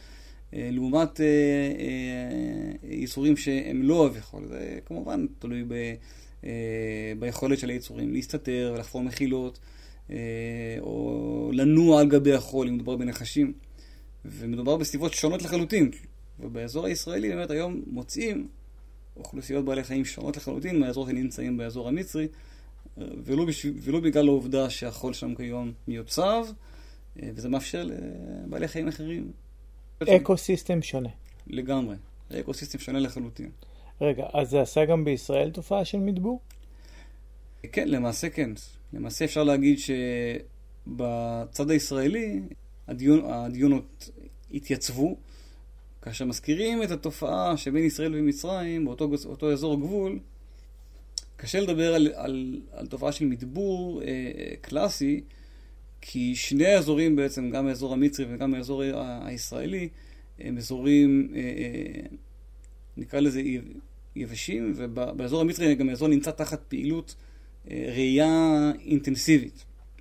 Speaker 2: לעומת יצורים שהם לא אוהבי חול. זה כמובן תלוי ביכולת של היצורים להסתתר ולחפור מחילות, או לנוע על גבי החול, אם מדובר בנחשים. ומדובר בסביבות שונות לחלוטין. ובאזור הישראלי באמת היום מוצאים אוכלוסיות בעלי חיים שונות לחלוטין מהאזור שנמצאים באזור המצרי, ולא בגלל העובדה שהחול שם כיום מיוצב, וזה מאפשר לבעלי חיים אחרים.
Speaker 1: אקוסיסטם שונה.
Speaker 2: לגמרי. אקוסיסטם שונה לחלוטין.
Speaker 1: רגע, אז זה עשה גם בישראל תופעה של מדבור?
Speaker 2: כן, למעשה כן. למעשה אפשר להגיד שבצד הישראלי הדיונות התייצבו, כאשר מזכירים את התופעה שבין ישראל ומצרים, באותו אזור גבול, קשה לדבר על תופעה של מדבור קלאסי, כי שני האזורים בעצם, גם האזור המצרי וגם האזור הישראלי, הם אזורים, נקרא לזה יבשים, ובאזור המצרי גם האזור נמצא תחת פעילות ראייה אינטנסיבית.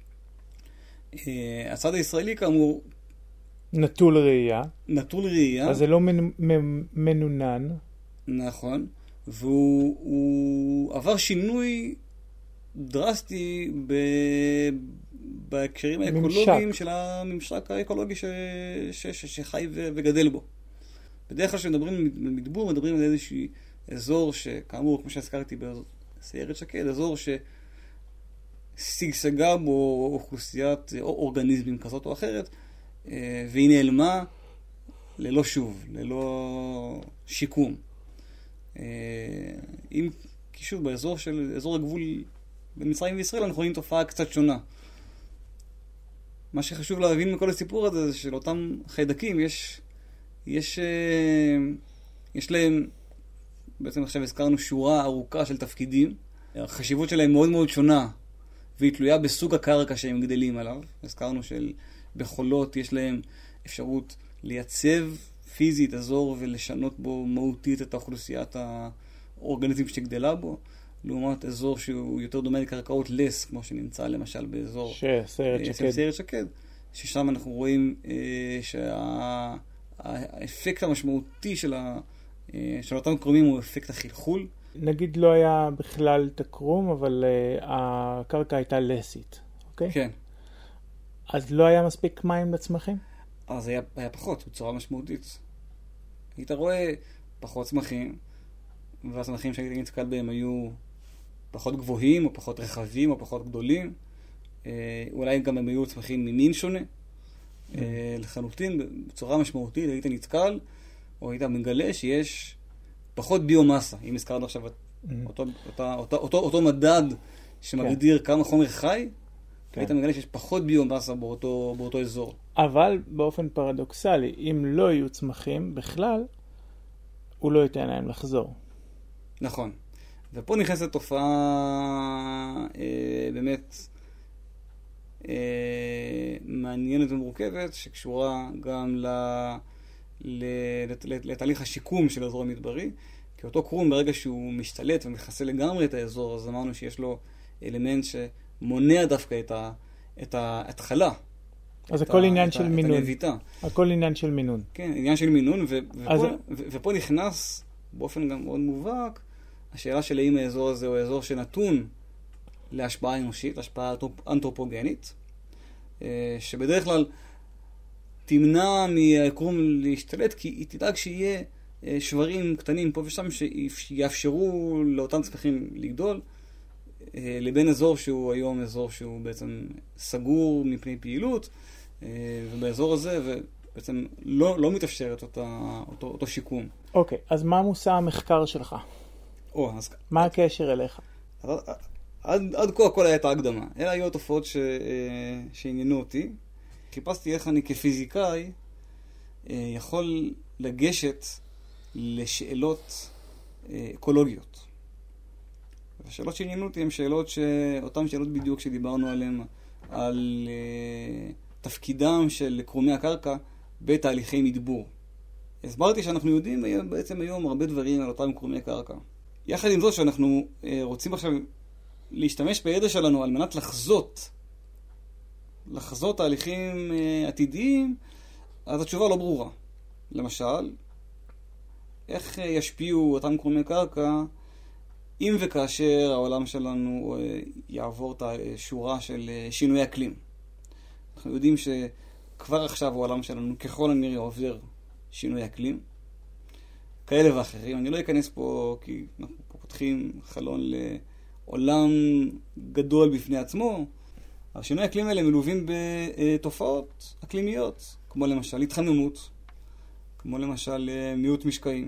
Speaker 2: הצד הישראלי כאמור
Speaker 1: נטול ראייה.
Speaker 2: נטול ראייה.
Speaker 1: אז זה לא מנונן.
Speaker 2: נכון. והוא עבר שינוי דרסטי בהקשרים האקולוגיים של הממשק האקולוגי שחי וגדל בו. בדרך כלל כשמדברים על מדבור, מדברים על איזשהו אזור שכאמור, כמו שהזכרתי בסיירת שקד, אזור ששגשגה בו אוכלוסיית או אורגניזמים כזאת או אחרת, והיא נעלמה ללא שוב, ללא שיקום. אם שוב באזור של אזור הגבול בין מצרים וישראל אנחנו רואים תופעה קצת שונה. מה שחשוב להבין מכל הסיפור הזה זה שלאותם חיידקים יש להם, בעצם עכשיו הזכרנו שורה ארוכה של תפקידים. החשיבות שלהם מאוד מאוד שונה והיא תלויה בסוג הקרקע שהם גדלים עליו. הזכרנו שבחולות יש להם אפשרות לייצב פיזית אזור ולשנות בו מהותית את האוכלוסיית האורגניזם שגדלה בו, לעומת אזור שהוא יותר דומה לקרקעות לס, כמו שנמצא למשל באזור סיירת שקד, ששם אנחנו רואים שהאפקט המשמעותי של אותם קרומים הוא אפקט החלחול. נגיד
Speaker 1: לא היה בכלל תקרום, אבל הקרקע הייתה לסית, אוקיי?
Speaker 2: כן.
Speaker 1: אז לא היה מספיק מים לצמחים?
Speaker 2: אז היה פחות, בצורה משמעותית. היית רואה פחות צמחים, והצמחים שהייתי נתקל בהם היו פחות גבוהים, או פחות רחבים, או פחות גדולים. אולי גם הם היו צמחים ממין שונה. לחלוטין, בצורה משמעותית, היית נתקל, או היית מגלה שיש פחות ביומסה. אם הזכרנו עכשיו אותו מדד שמגדיר כמה חומר חי, היית מגלה שיש פחות ביומסה באותו אזור.
Speaker 1: אבל באופן פרדוקסלי, אם לא יהיו צמחים בכלל, הוא לא ייתן להם לחזור.
Speaker 2: נכון. ופה נכנסת תופעה באמת מעניינת ומורכבת, שקשורה גם לתהליך השיקום של האזור המדברי. כי אותו קרום, ברגע שהוא משתלט ומחסה לגמרי את האזור, אז אמרנו שיש לו אלמנט שמונע דווקא את ההתחלה.
Speaker 1: אז הכל עניין של מינון. הכל עניין של מינון.
Speaker 2: כן, עניין של מינון, ופה נכנס באופן גם מאוד מובהק השאלה של האם האזור הזה הוא האזור שנתון להשפעה אנושית, השפעה אנתרופוגנית, שבדרך כלל תמנע מהקרום להשתלט, כי היא תדאג שיהיה שברים קטנים פה ושם שיאפשרו לאותם צמחים לגדול, לבין אזור שהוא היום אזור שהוא בעצם סגור מפני פעילות, ובאזור הזה בעצם לא מתאפשרת אותו שיקום.
Speaker 1: אוקיי, אז מה מושא המחקר שלך? מה הקשר אליך?
Speaker 2: עד כה הכל הייתה הקדמה. אלה היו התופעות שעניינו אותי. חיפשתי איך אני כפיזיקאי יכול לגשת לשאלות אקולוגיות. השאלות שעניינו אותי הן אותן שאלות בדיוק שדיברנו עליהן, על תפקידם של קרומי הקרקע בתהליכי מדבור. הסברתי שאנחנו יודעים בעצם היום הרבה דברים על אותם קרומי קרקע. יחד עם זאת שאנחנו רוצים עכשיו להשתמש בידע שלנו על מנת לחזות תהליכים עתידיים, אז התשובה לא ברורה. למשל, איך ישפיעו אותם קרומי קרקע אם וכאשר העולם שלנו יעבור את השורה של שינוי אקלים. אנחנו יודעים שכבר עכשיו העולם שלנו ככל הנראה עובר שינוי אקלים, כאלה ואחרים. אני לא אכנס פה כי אנחנו פה פותחים חלון לעולם גדול בפני עצמו. השינוי האקלים האלה מלווים בתופעות אקלימיות, כמו למשל התחממות, כמו למשל מיעוט משקעים.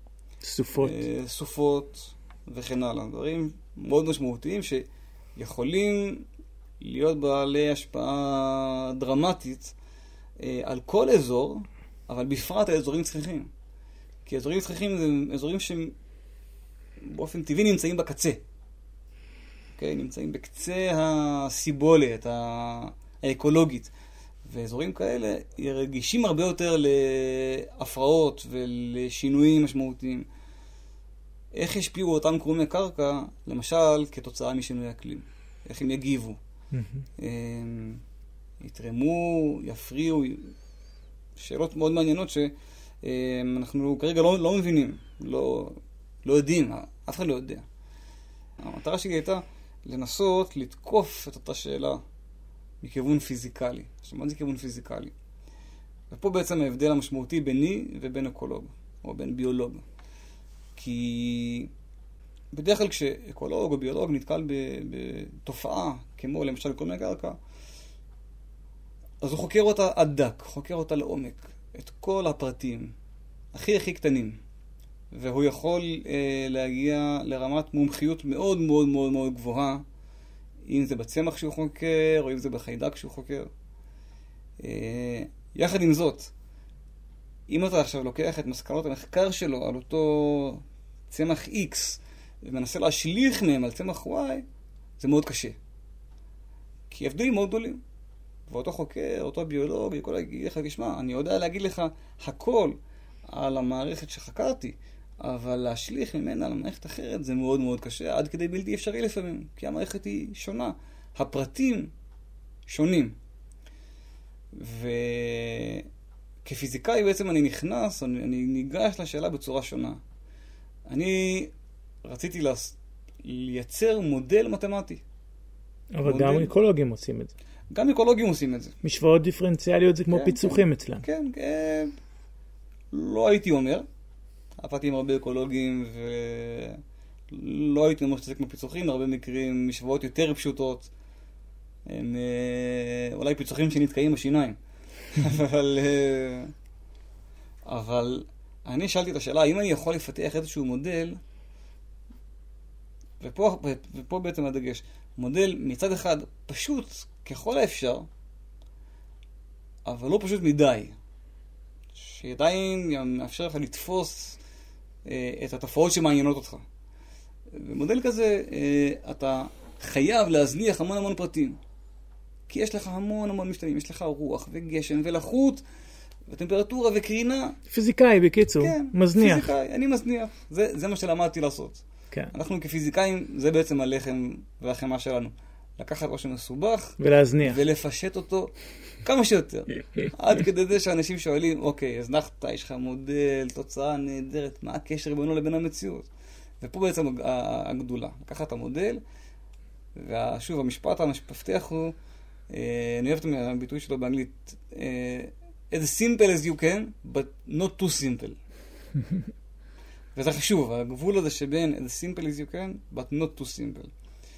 Speaker 2: סופות וכן הלאה. דברים מאוד משמעותיים שיכולים להיות בעלי השפעה דרמטית על כל אזור, אבל בפרט האזורים צחיחים. כי אזורים צחיחים זה אזורים שבאופן טבעי נמצאים בקצה. נמצאים בקצה הסיבולת האקולוגית. ואזורים כאלה רגישים הרבה יותר להפרעות ולשינויים משמעותיים. איך ישפיעו אותם קרומי קרקע, למשל, כתוצאה משינוי אקלים? איך הם יגיבו? יתרמו, יפריעו, שאלות מאוד מעניינות שאנחנו כרגע לא מבינים, לא יודעים, אף אחד לא יודע. המטרה שלי הייתה לנסות לתקוף את אותה שאלה מכיוון פיזיקלי. עכשיו, מה זה כיוון פיזיקלי? ופה בעצם ההבדל המשמעותי ביני ובין אקולוג, או בין ביולוג. כי בדרך כלל כשאקולוג או ביולוג נתקל בתופעה, כמו למשל קרומי קרקע, אז הוא חוקר אותה עד דק, חוקר אותה לעומק, את כל הפרטים, הכי קטנים. והוא יכול להגיע לרמת מומחיות מאוד מאוד מאוד מאוד גבוהה, אם זה בצמח שהוא חוקר, או אם זה בחיידק שהוא חוקר. יחד עם זאת, אם אתה עכשיו לוקח את מסקנות המחקר שלו על אותו צמח X, ומנסה להשליך מהם על צמח Y, זה מאוד קשה. כי הבדלים מאוד גדולים. ואותו חוקר, אותו ביולוג, יכול להגיד לך, תשמע, אני יודע להגיד לך הכל על המערכת שחקרתי, אבל להשליך ממנה על המערכת אחרת זה מאוד מאוד קשה, עד כדי בלתי אפשרי לפעמים, כי המערכת היא שונה. הפרטים שונים. וכפיזיקאי בעצם אני נכנס, אני ניגש לשאלה בצורה שונה. אני רציתי לייצר מודל מתמטי.
Speaker 1: אבל מודל... גם אקולוגים עושים את זה.
Speaker 2: גם אקולוגים עושים את זה.
Speaker 1: משוואות דיפרנציאליות זה כמו פיצוחים אצלם.
Speaker 2: כן, לא הייתי אומר. עבדתי עם הרבה אקולוגים ולא הייתי אומר שזה כמו פיצוחים, הרבה מקרים משוואות יותר פשוטות. הם אולי פיצוחים שנתקעים בשיניים. אבל אני שאלתי את השאלה, האם אני יכול לפתח איזשהו מודל, ופה בעצם הדגש, מודל מצד אחד פשוט ככל האפשר, אבל לא פשוט מדי, שעדיין מאפשר לך לתפוס את התופעות שמעניינות אותך. במודל כזה אתה חייב להזניח המון המון פרטים, כי יש לך המון המון משתנים, יש לך רוח וגשם ולחות וטמפרטורה וקרינה.
Speaker 1: פיזיקאי בקיצור,
Speaker 2: כן,
Speaker 1: מזניח.
Speaker 2: פיזיקאי, אני מזניח. זה מה שלמדתי לעשות.
Speaker 1: כן.
Speaker 2: אנחנו כפיזיקאים, זה בעצם הלחם והחמה שלנו. לקחת משהו מסובך
Speaker 1: ולהזניח.
Speaker 2: ולפשט אותו כמה שיותר. עד כדי זה שאנשים שואלים, אוקיי, הזנחת, יש לך מודל, תוצאה נהדרת, מה הקשר בינו לבין המציאות? ופה בעצם הגדולה. לקחת את המודל, ושוב, המשפט המפתח הוא, אני אוהב את הביטוי שלו באנגלית, as simple as you can, but not too simple. וזה חשוב, הגבול הזה שבין as simple as you can, but not too simple.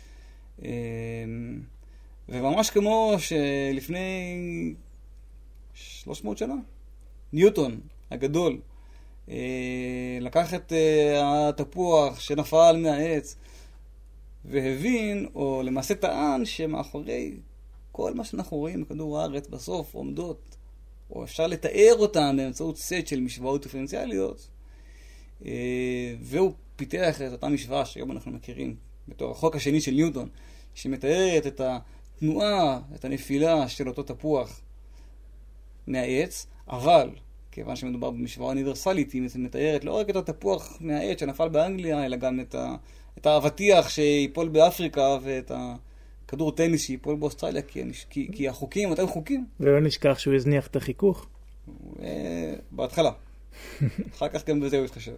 Speaker 2: וממש כמו שלפני 300 שנה, ניוטון הגדול, לקח את התפוח שנפל מהעץ, והבין, או למעשה טען, שמאחורי כל מה שאנחנו רואים בכדור הארץ בסוף עומדות, או אפשר לתאר אותן באמצעות סט של משוואות דיפרנציאליות, והוא פיתח את אותה משוואה שהיום אנחנו מכירים בתור החוק השני של ניוטון, שמתארת את התנועה, את הנפילה של אותו תפוח מהעץ, אבל כיוון שמדובר במשוואה אוניברסלית, היא מתארת לא רק את התפוח מהעץ שנפל באנגליה, אלא גם את האבטיח שיפול באפריקה ואת הכדור טניס שיפול באוסטרליה, כי החוקים, אותם חוקים.
Speaker 1: ולא נשכח שהוא הזניח את החיכוך.
Speaker 2: בהתחלה. אחר כך גם בזה הוא התחשב.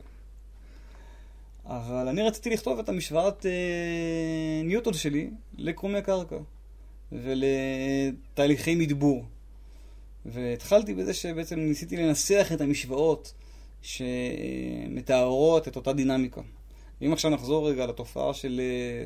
Speaker 2: אבל אני רציתי לכתוב את המשוואת ניוטון שלי לקרומי קרקע ולתהליכי מדבור. והתחלתי בזה שבעצם ניסיתי לנסח את המשוואות שמתארות את אותה דינמיקה. ואם עכשיו נחזור רגע לתופעה של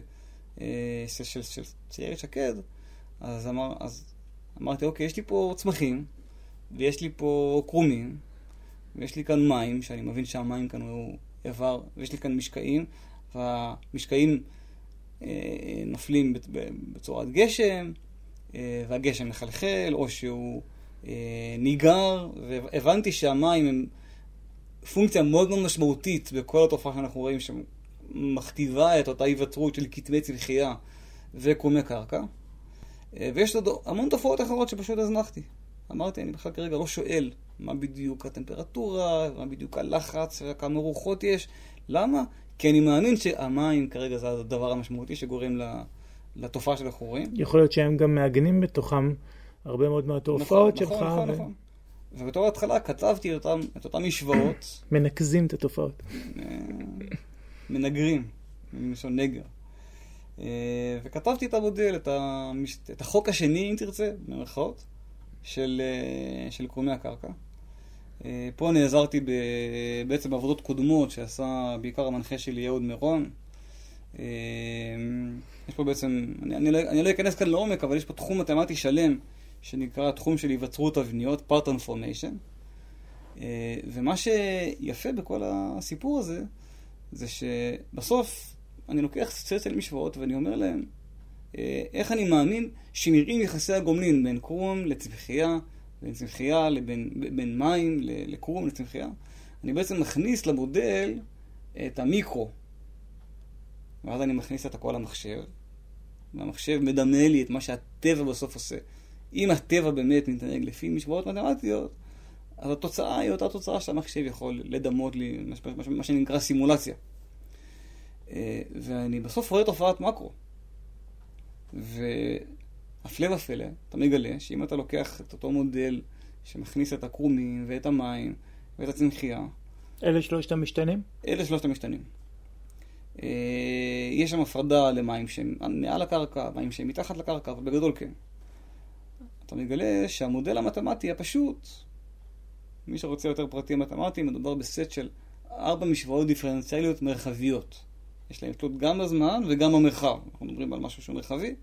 Speaker 2: ציירת שקד, אז אמרתי, אוקיי, יש לי פה צמחים, ויש לי פה קרומים, ויש לי כאן מים, שאני מבין שהמים כאן הוא איבר, ויש לי כאן משקעים, והמשקעים נופלים בצורת גשם, והגשם מחלחל, או שהוא ניגר, והבנתי שהמים הם פונקציה מאוד מאוד משמעותית בכל התופעה שאנחנו רואים, שמכתיבה את אותה היווצרות של כתמי צמחייה וקרומי קרקע. ויש עוד המון תופעות אחרות שפשוט הזנחתי. אמרתי, אני בכלל כרגע לא שואל מה בדיוק הטמפרטורה, מה בדיוק הלחץ, וכמה רוחות יש. למה? כי אני מאמין שהמים כרגע זה הדבר המשמעותי שגורם לתופעה של החורים.
Speaker 1: יכול להיות שהם גם מעגנים בתוכם הרבה מאוד מהתופעות שלך.
Speaker 2: נכון. ובתור ההתחלה כתבתי את אותם משוואות.
Speaker 1: מנקזים את התופעות.
Speaker 2: מנגרים, מלשון נגר. וכתבתי את המודל, את החוק השני, אם תרצה, במרכאות, של קרומי הקרקע. פה נעזרתי בעצם בעבודות קודמות שעשה בעיקר המנחה שלי אהוד מירון. יש פה בעצם, אני לא אכנס כאן לעומק, אבל יש פה תחום מתמטי שלם שנקרא תחום של היווצרות אבניות, pattern formation. ומה שיפה בכל הסיפור הזה, זה שבסוף אני לוקח סט של משוואות ואני אומר להם איך אני מאמין שנראים יחסי הגומלין בין קרום לצמחייה, בין צמחייה בין מים לקרום לצמחייה. אני בעצם מכניס למודל את המיקרו, ואז אני מכניס את הכל למחשב, והמחשב מדמה לי את מה שהטבע בסוף עושה. אם הטבע באמת מתנהג לפי משוואות מתמטיות, אז התוצאה היא אותה תוצאה שהמחשב יכול לדמות לי, מה שנקרא סימולציה. ואני בסוף רואה תופעת מקרו. והפלא ופלא, אתה מגלה שאם אתה לוקח את אותו מודל שמכניס את הקרומים ואת המים ואת הצמחייה...
Speaker 1: אלה שלושת המשתנים?
Speaker 2: אלה שלושת המשתנים. יש שם הפרדה למים שהם מעל הקרקע, מים שהם מתחת לקרקע, אבל בגדול כן. אתה מגלה שהמודל המתמטי הפשוט, מי שרוצה יותר פרטים מתמטיים, מדובר בסט של 4 משוואות דיפרנציאליות מרחביות. יש להם תלות גם בזמן וגם במרחב. אנחנו מדברים על משהו שהוא מרחבי.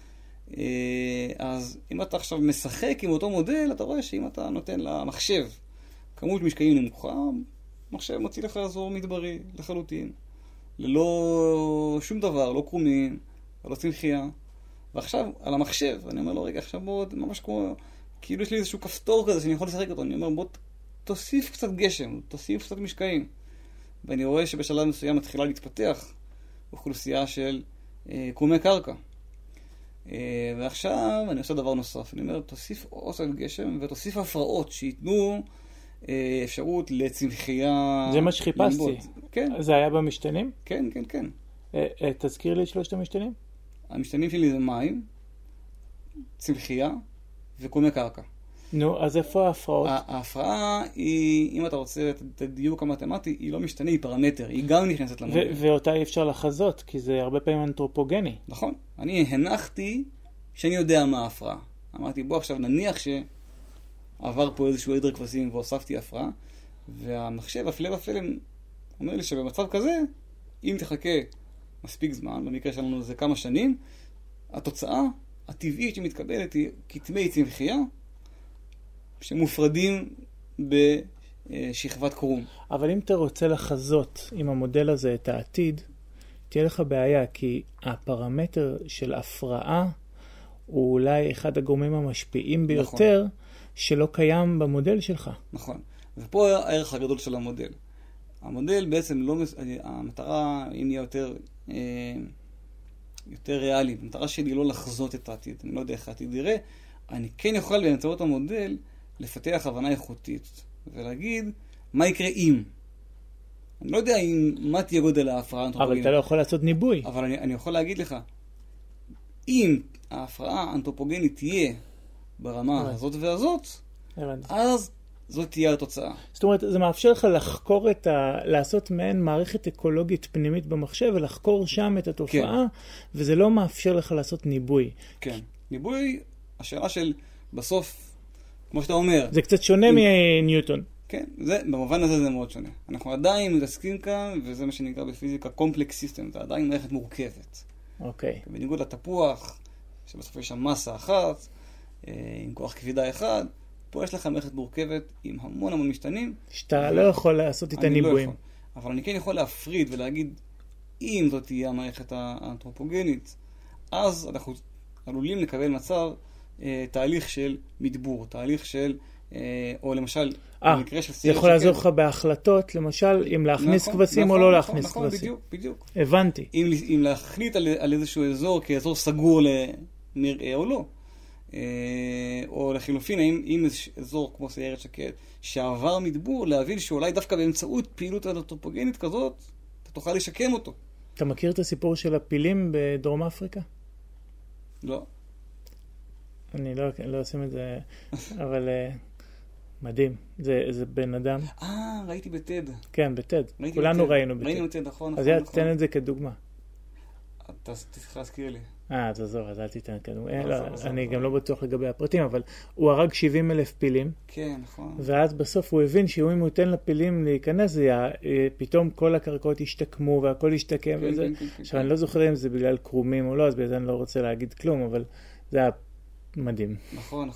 Speaker 2: אז אם אתה עכשיו משחק עם אותו מודל, אתה רואה שאם אתה נותן למחשב כמות משקעים נמוכה, המחשב מוציא לך אזור מדברי לחלוטין. ללא שום דבר, לא קרומים, לא צמחייה. ועכשיו, על המחשב, אני אומר לו, רגע, עכשיו בוא, ממש כמו, כאילו יש לי איזשהו כפתור כזה שאני יכול לשחק אותו. אני אומר, בוא תוסיף קצת גשם, תוסיף קצת משקעים. ואני רואה שבשלב מסוים מתחילה להתפתח אוכלוסייה של קרומי קרקע. ועכשיו אני עושה דבר נוסף. אני אומר, תוסיף עוד קצת גשם ותוסיף הפרעות שייתנו אפשרות לצמחייה...
Speaker 1: זה מה שחיפשתי.
Speaker 2: כן.
Speaker 1: זה היה במשתנים?
Speaker 2: כן, כן, כן.
Speaker 1: תזכיר לי שלושת המשתנים?
Speaker 2: המשתנים שלי זה מים, צמחייה וקרומי קרקע.
Speaker 1: נו, אז איפה ההפרעות?
Speaker 2: ההפרעה היא, אם אתה רוצה את הדיוק המתמטי, היא לא משתנה, היא פרמטר, היא גם נכנסת למודל.
Speaker 1: ואותה אי אפשר לחזות, כי זה הרבה פעמים אנתרופוגני.
Speaker 2: נכון. אני הנחתי שאני יודע מה ההפרעה. אמרתי, בוא עכשיו נניח שעבר פה איזשהו עדר כבשים והוספתי הפרעה, והמחשב, הפלא ופלא, אומר לי שבמצב כזה, אם תחכה מספיק זמן, במקרה שלנו זה כמה שנים, התוצאה הטבעית שמתקבלת היא כתמי צמחייה, שמופרדים בשכבת קרום.
Speaker 1: אבל אם אתה רוצה לחזות עם המודל הזה את העתיד, תהיה לך בעיה, כי הפרמטר של הפרעה הוא אולי אחד הגורמים המשפיעים ביותר, נכון. שלא קיים במודל שלך.
Speaker 2: נכון. ופה הערך הגדול של המודל. המודל בעצם לא... המטרה, אם נהיה יותר ריאלי, המטרה שלי לא לחזות את העתיד. אני לא יודע איך העתיד יראה. אני כן יכול באמצעות המודל לפתח הבנה איכותית, ולהגיד מה יקרה אם. אני לא יודע מה תהיה גודל ההפרעה האנתרופוגנית.
Speaker 1: אבל אתה לא יכול לעשות ניבוי.
Speaker 2: אבל אני יכול להגיד לך, אם ההפרעה האנתרופוגנית תהיה ברמה הזאת והזאת, אז זאת תהיה התוצאה.
Speaker 1: זאת אומרת, זה מאפשר לך לחקור לעשות מעין מערכת אקולוגית פנימית במחשב, ולחקור שם את התופעה, וזה לא מאפשר לך לעשות ניבוי.
Speaker 2: כן. ניבוי, השאלה של בסוף, כמו שאתה אומר.
Speaker 1: זה קצת שונה מניוטון.
Speaker 2: כן, במובן הזה זה מאוד שונה. אנחנו עדיין מתעסקים כאן, וזה מה שנקרא בפיזיקה complex system, זה עדיין מערכת מורכבת.
Speaker 1: אוקיי.
Speaker 2: בניגוד לתפוח, שבסוף יש שם מסה אחת, עם כוח כבידה אחד, פה יש לך מערכת מורכבת עם המון משתנים.
Speaker 1: שאתה לא יכול לעשות איתה ניבויים.
Speaker 2: אבל אני כן יכול להפריד ולהגיד, אם זאת תהיה המערכת האנתרופוגנית, אז אנחנו עלולים לקבל מצב, תהליך של מדבור, תהליך של, או למשל, במקרה של
Speaker 1: זה יכול לעזור לך בהחלטות, למשל, אם להכניס כבשים או לא להכניס כבשים.
Speaker 2: נכון, בדיוק.
Speaker 1: הבנתי.
Speaker 2: אם להחליט על איזשהו אזור כאזור סגור למרעה או לא. או לחילופין, אם אזור כמו סיירת שקד, שעבר מדבור, להבין שאולי דווקא באמצעות פעילות אנתרופוגנית כזאת, אתה תוכל לשקם אותו.
Speaker 1: אתה מכיר את הסיפור של הפילים בדרום אפריקה?
Speaker 2: לא.
Speaker 1: אני לא עושים את זה, אבל מדהים. זה בן אדם.
Speaker 2: ראיתי בטד.
Speaker 1: כן, בטד. כולנו ראינו בטד.
Speaker 2: ראינו בטד, נכון.
Speaker 1: אז תן את זה כדוגמה.
Speaker 2: אתה צריך להזכיר לי.
Speaker 1: תעזור, אז אל תיתן כדוגמה. אני גם לא בטוח לגבי הפרטים, אבל הוא הרג 70,000 פילים.
Speaker 2: כן, נכון.
Speaker 1: ואז בסוף הוא הבין שאם הוא ייתן לפפילים להיכנס, פתאום כל הקרקעות ישתקמו והכל ישתקם וזה. עכשיו, אני לא זוכר אם זה בגלל קרומים או לא, אז בגלל אני לא רוצה להגיד כלום, אבל זה היה מדהים.
Speaker 2: נכון.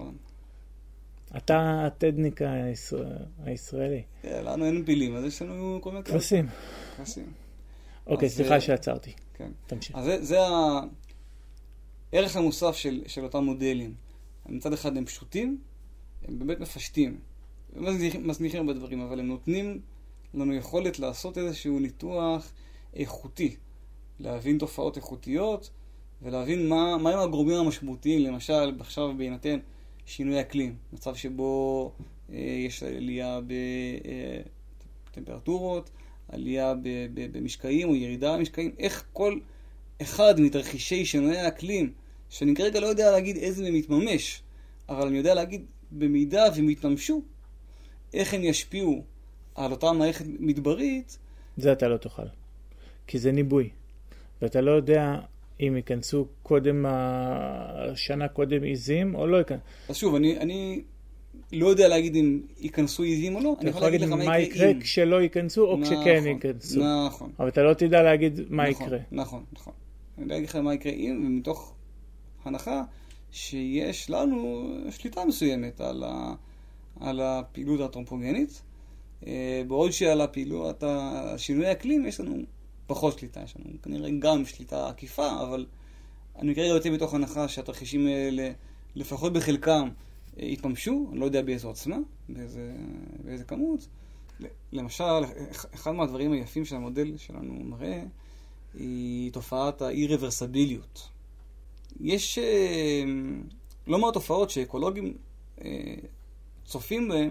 Speaker 1: אתה הטדניק הישראלי.
Speaker 2: לנו אין פילים, אז יש לנו כל מיני
Speaker 1: כבשים. אוקיי, סליחה שעצרתי.
Speaker 2: כן.
Speaker 1: תמשיך.
Speaker 2: אז זה הערך המוסף של אותם מודלים. מצד אחד הם פשוטים, הם באמת מפשטים. הם מזניחים בדברים, אבל הם נותנים לנו יכולת לעשות איזשהו ניתוח איכותי. להבין תופעות איכותיות, ולהבין מה הם הגורמים המשמעותיים, למשל, עכשיו בהינתן שינוי אקלים. מצב שבו יש עלייה בטמפרטורות, עלייה במשקעים או ירידה במשקעים, איך כל אחד מתרחישי שינוי האקלים, שאני כרגע לא יודע להגיד איזה מהם מתממש, אבל אני יודע להגיד במידה ומתממשו, איך הם ישפיעו על אותה מערכת מדברית.
Speaker 1: זה אתה לא תוכל, כי זה ניבוי, ואתה לא יודע אם ייכנסו השנה קודם עיזים או לא ייכנסו.
Speaker 2: אז שוב, אני לא יודע להגיד אם ייכנסו עיזים או לא.
Speaker 1: אני יכול להגיד לך מה יקרה כשלא ייכנסו או כשכן ייכנסו.
Speaker 2: נכון.
Speaker 1: אבל אתה לא תדע להגיד מה יקרה.
Speaker 2: נכון. אני יודע להגיד לך מה יקרה אם, ומתוך הנחה שיש לנו שליטה מסוימת על הפעילות האנתרופוגנית, בעוד שעל הפעילות, שינוי האקלים יש לנו פחות שליטה, יש לנו כנראה גם שליטה עקיפה, אבל אני כרגע יוצא מתוך הנחה שהתרחישים האלה, לפחות בחלקם, התממשו, אני לא יודע באיזו עוצמה, באיזה כמות. למשל, אחד מהדברים היפים של המודל שלנו מראה, היא תופעת האי-רוורסביליות. יש לא מעט תופעות שאקולוגים צופים בהם,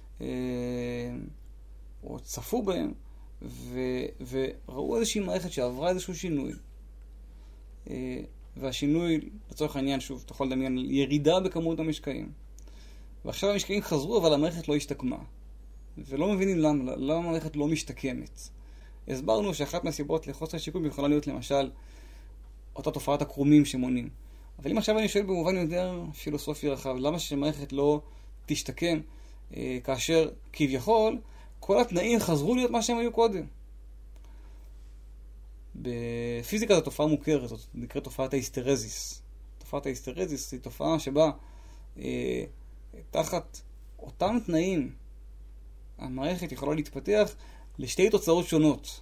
Speaker 2: או צפו בהם, וראו איזושהי מערכת שעברה איזשהו שינוי. והשינוי, לצורך העניין, שוב, אתה יכול לדמיין ירידה בכמות המשקעים. ועכשיו המשקעים חזרו, אבל המערכת לא השתקמה. ולא מבינים למה המערכת לא משתקמת. הסברנו שאחת מהסיבות לחוסר שיקום יכולה להיות למשל אותה תופעת הקרומים שמונים. אבל אם עכשיו אני שואל במובן יותר פילוסופי רחב, למה שהמערכת לא תשתקם כאשר כביכול כל התנאים חזרו להיות מה שהם היו קודם? בפיזיקה זו תופעה מוכרת, זאת נקראת תופעת ההיסטרזיס. תופעת ההיסטרזיס היא תופעה שבה תחת אותם תנאים המערכת יכולה להתפתח לשתי תוצאות שונות.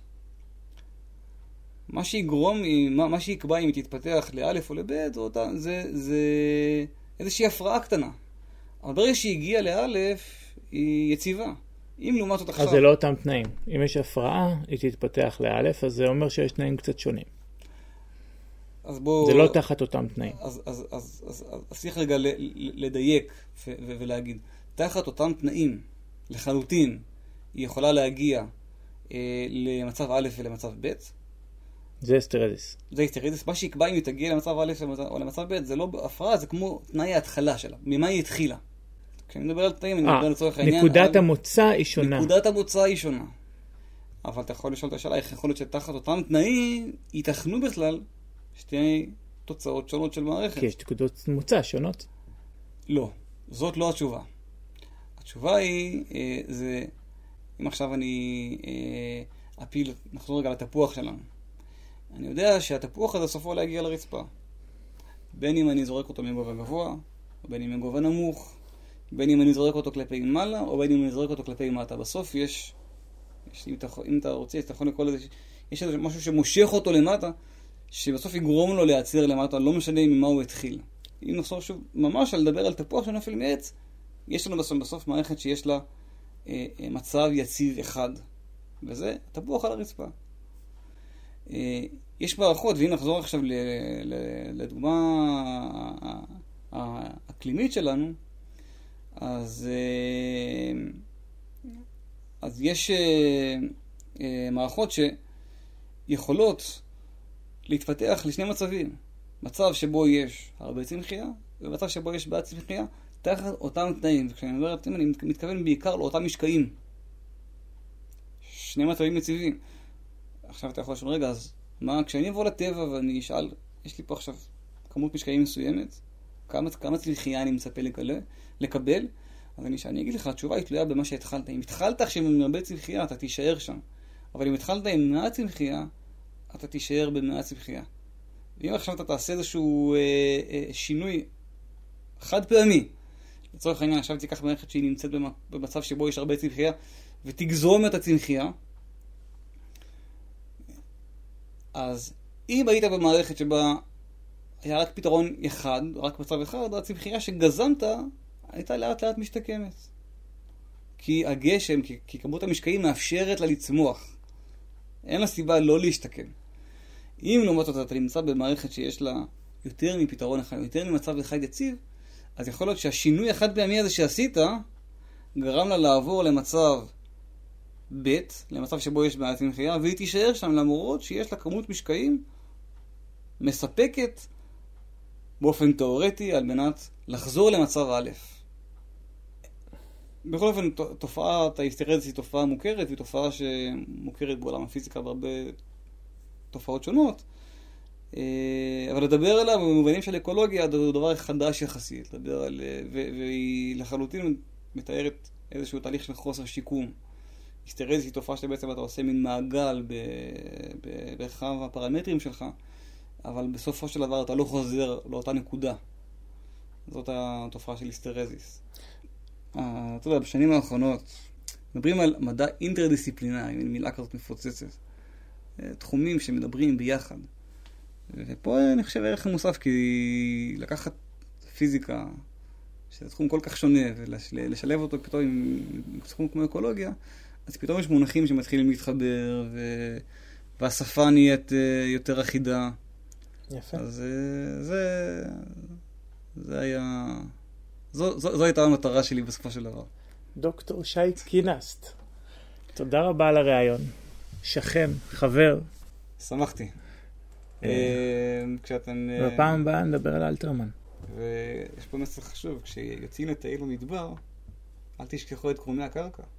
Speaker 2: מה שיקבע אם היא תתפתח לאלף או לבית, זה איזושהי הפרעה קטנה. אבל ברגע שהיא הגיעה לאלף, היא יציבה. אם לעומת זאת עכשיו...
Speaker 1: אז זה לא אותם תנאים. אם יש הפרעה, היא תתפתח לאלף, אז זה אומר שיש תנאים קצת שונים.
Speaker 2: אז בוא...
Speaker 1: זה לא תחת אותם תנאים.
Speaker 2: אז צריך רגע לדייק ולהגיד, תחת אותם תנאים, לחלוטין, היא יכולה להגיע למצב א' ולמצב ב'.
Speaker 1: זה היסטרזיס.
Speaker 2: זה היסטרזיס. מה שיקבע אם היא תגיע למצב א' או למצב ב', זה לא הפרעה, זה כמו תנאי ההתחלה שלה. ממה היא התחילה? כשאני מדבר על תנאים, אני מדבר לצורך העניין...
Speaker 1: נקודת המוצא היא שונה.
Speaker 2: נקודת המוצא היא שונה. אבל אתה יכול לשאול את השאלה, איך יכול להיות שתחת אותם תנאים ייתכנו בכלל שתי תוצאות שונות של מערכת.
Speaker 1: כי יש נקודות מוצא שונות.
Speaker 2: לא, זאת לא התשובה. התשובה היא, אם עכשיו אני נחזור רגע לתפוח שלנו. אני יודע שהתפוח הזה סופו להגיע לרצפה. בין אם אני זורק אותו מגובה גבוה, או בין אם מגובה נמוך, בין אם אני זורק אותו כלפי מעלה, או בין אם אני זורק אותו כלפי מטה. בסוף אם אתה רוצה, אתה יכול לקרוא לזה, יש משהו שמושך אותו למטה, שבסוף יגרום לו להיעצר למטה, לא משנה ממה הוא התחיל. אם נחזור שוב ממש על לדבר על תפוח שנופל מעץ, יש לנו בסוף מערכת שיש לה מצב יציב אחד, וזה תפוח על הרצפה. יש מערכות, ואם נחזור עכשיו לדוגמה האקלימית שלנו, אז יש מערכות שיכולות להתפתח לשני מצבים. מצב שבו יש הרבה צמחייה, ומצב שבו יש בעד צמחייה, תחת אותם תנאים. וכשאני מדבר על תנאים, אני מתכוון בעיקר לאותם משקעים. שני מצבים יציבים. עכשיו אתה יכול לשאול, רגע, אז מה, כשאני אבוא לטבע ואני אשאל, יש לי פה עכשיו כמות משקעים מסוימת, כמה צמחייה אני מצפה לקבל, אז אני אגיד לך, התשובה היא תלויה במה שהתחלת. אם התחלת עכשיו עם הרבה צמחייה, אתה תישאר שם. אבל אם התחלת עם מעט צמחייה, אתה תישאר במעט צמחייה. ואם עכשיו אתה תעשה איזשהו שינוי חד פעמי, לצורך העניין, עכשיו תיקח מערכת שהיא נמצאת במצב שבו יש הרבה צמחייה, ותגזום את הצמחייה, אז אם היית במערכת שבה היה רק פתרון אחד, רק מצב אחד, הצמחייה שגזמת הייתה לאט לאט משתקמת. כי הגשם, כי כמות המשקעים מאפשרת לה לצמוח. אין לה סיבה לא להשתקם. אם לעומת זאת אתה נמצא במערכת שיש לה יותר מפתרון אחד, יותר ממצב אחד יציב, אז יכול להיות שהשינוי החד פעמי הזה שעשית, גרם לה לעבור למצב ב', למצב שבו יש בעיית צמחייה, והיא תישאר שם למרות שיש לה כמות משקעים מספקת באופן תיאורטי על מנת לחזור למצב א'. בכל אופן, תופעת ההיסטרזיס היא תופעה מוכרת, והיא תופעה שמוכרת בעולם הפיזיקה בהרבה תופעות שונות. אבל לדבר עליו במובנים של אקולוגיה זה דבר חדש יחסית. והיא לחלוטין מתארת איזשהו תהליך של חוסר שיקום. היסטרזיס היא תופעה שבעצם אתה עושה מין מעגל ברחב הפרמטרים שלך, אבל בסופו של דבר אתה לא חוזר לאותה נקודה. זאת התופעה של היסטרזיס. אתה יודע, בשנים האחרונות מדברים על מדע אינטרדיסציפלינרי, מילה כזאת מפוצצת. תחומים שמדברים ביחד. ופה אני חושב ערך מוסף, כי לקחת פיזיקה, שזה תחום כל כך שונה, ולשלב אותו פתאום עם תחום כמו אקולוגיה, אז פתאום יש מונחים שמתחילים להתחבר, והשפה נהיית יותר אחידה.
Speaker 1: יפה.
Speaker 2: אז זו הייתה המטרה שלי בסופו של דבר.
Speaker 1: דוקטור שי קינסט, תודה רבה על הרעיון. שכן, חבר.
Speaker 2: שמחתי.
Speaker 1: בפעם הבאה נדבר על אלתרמן.
Speaker 2: ויש פה מסר חשוב, כשיוצאים לטייל במדבר, אל תשכחו את קרומי הקרקע.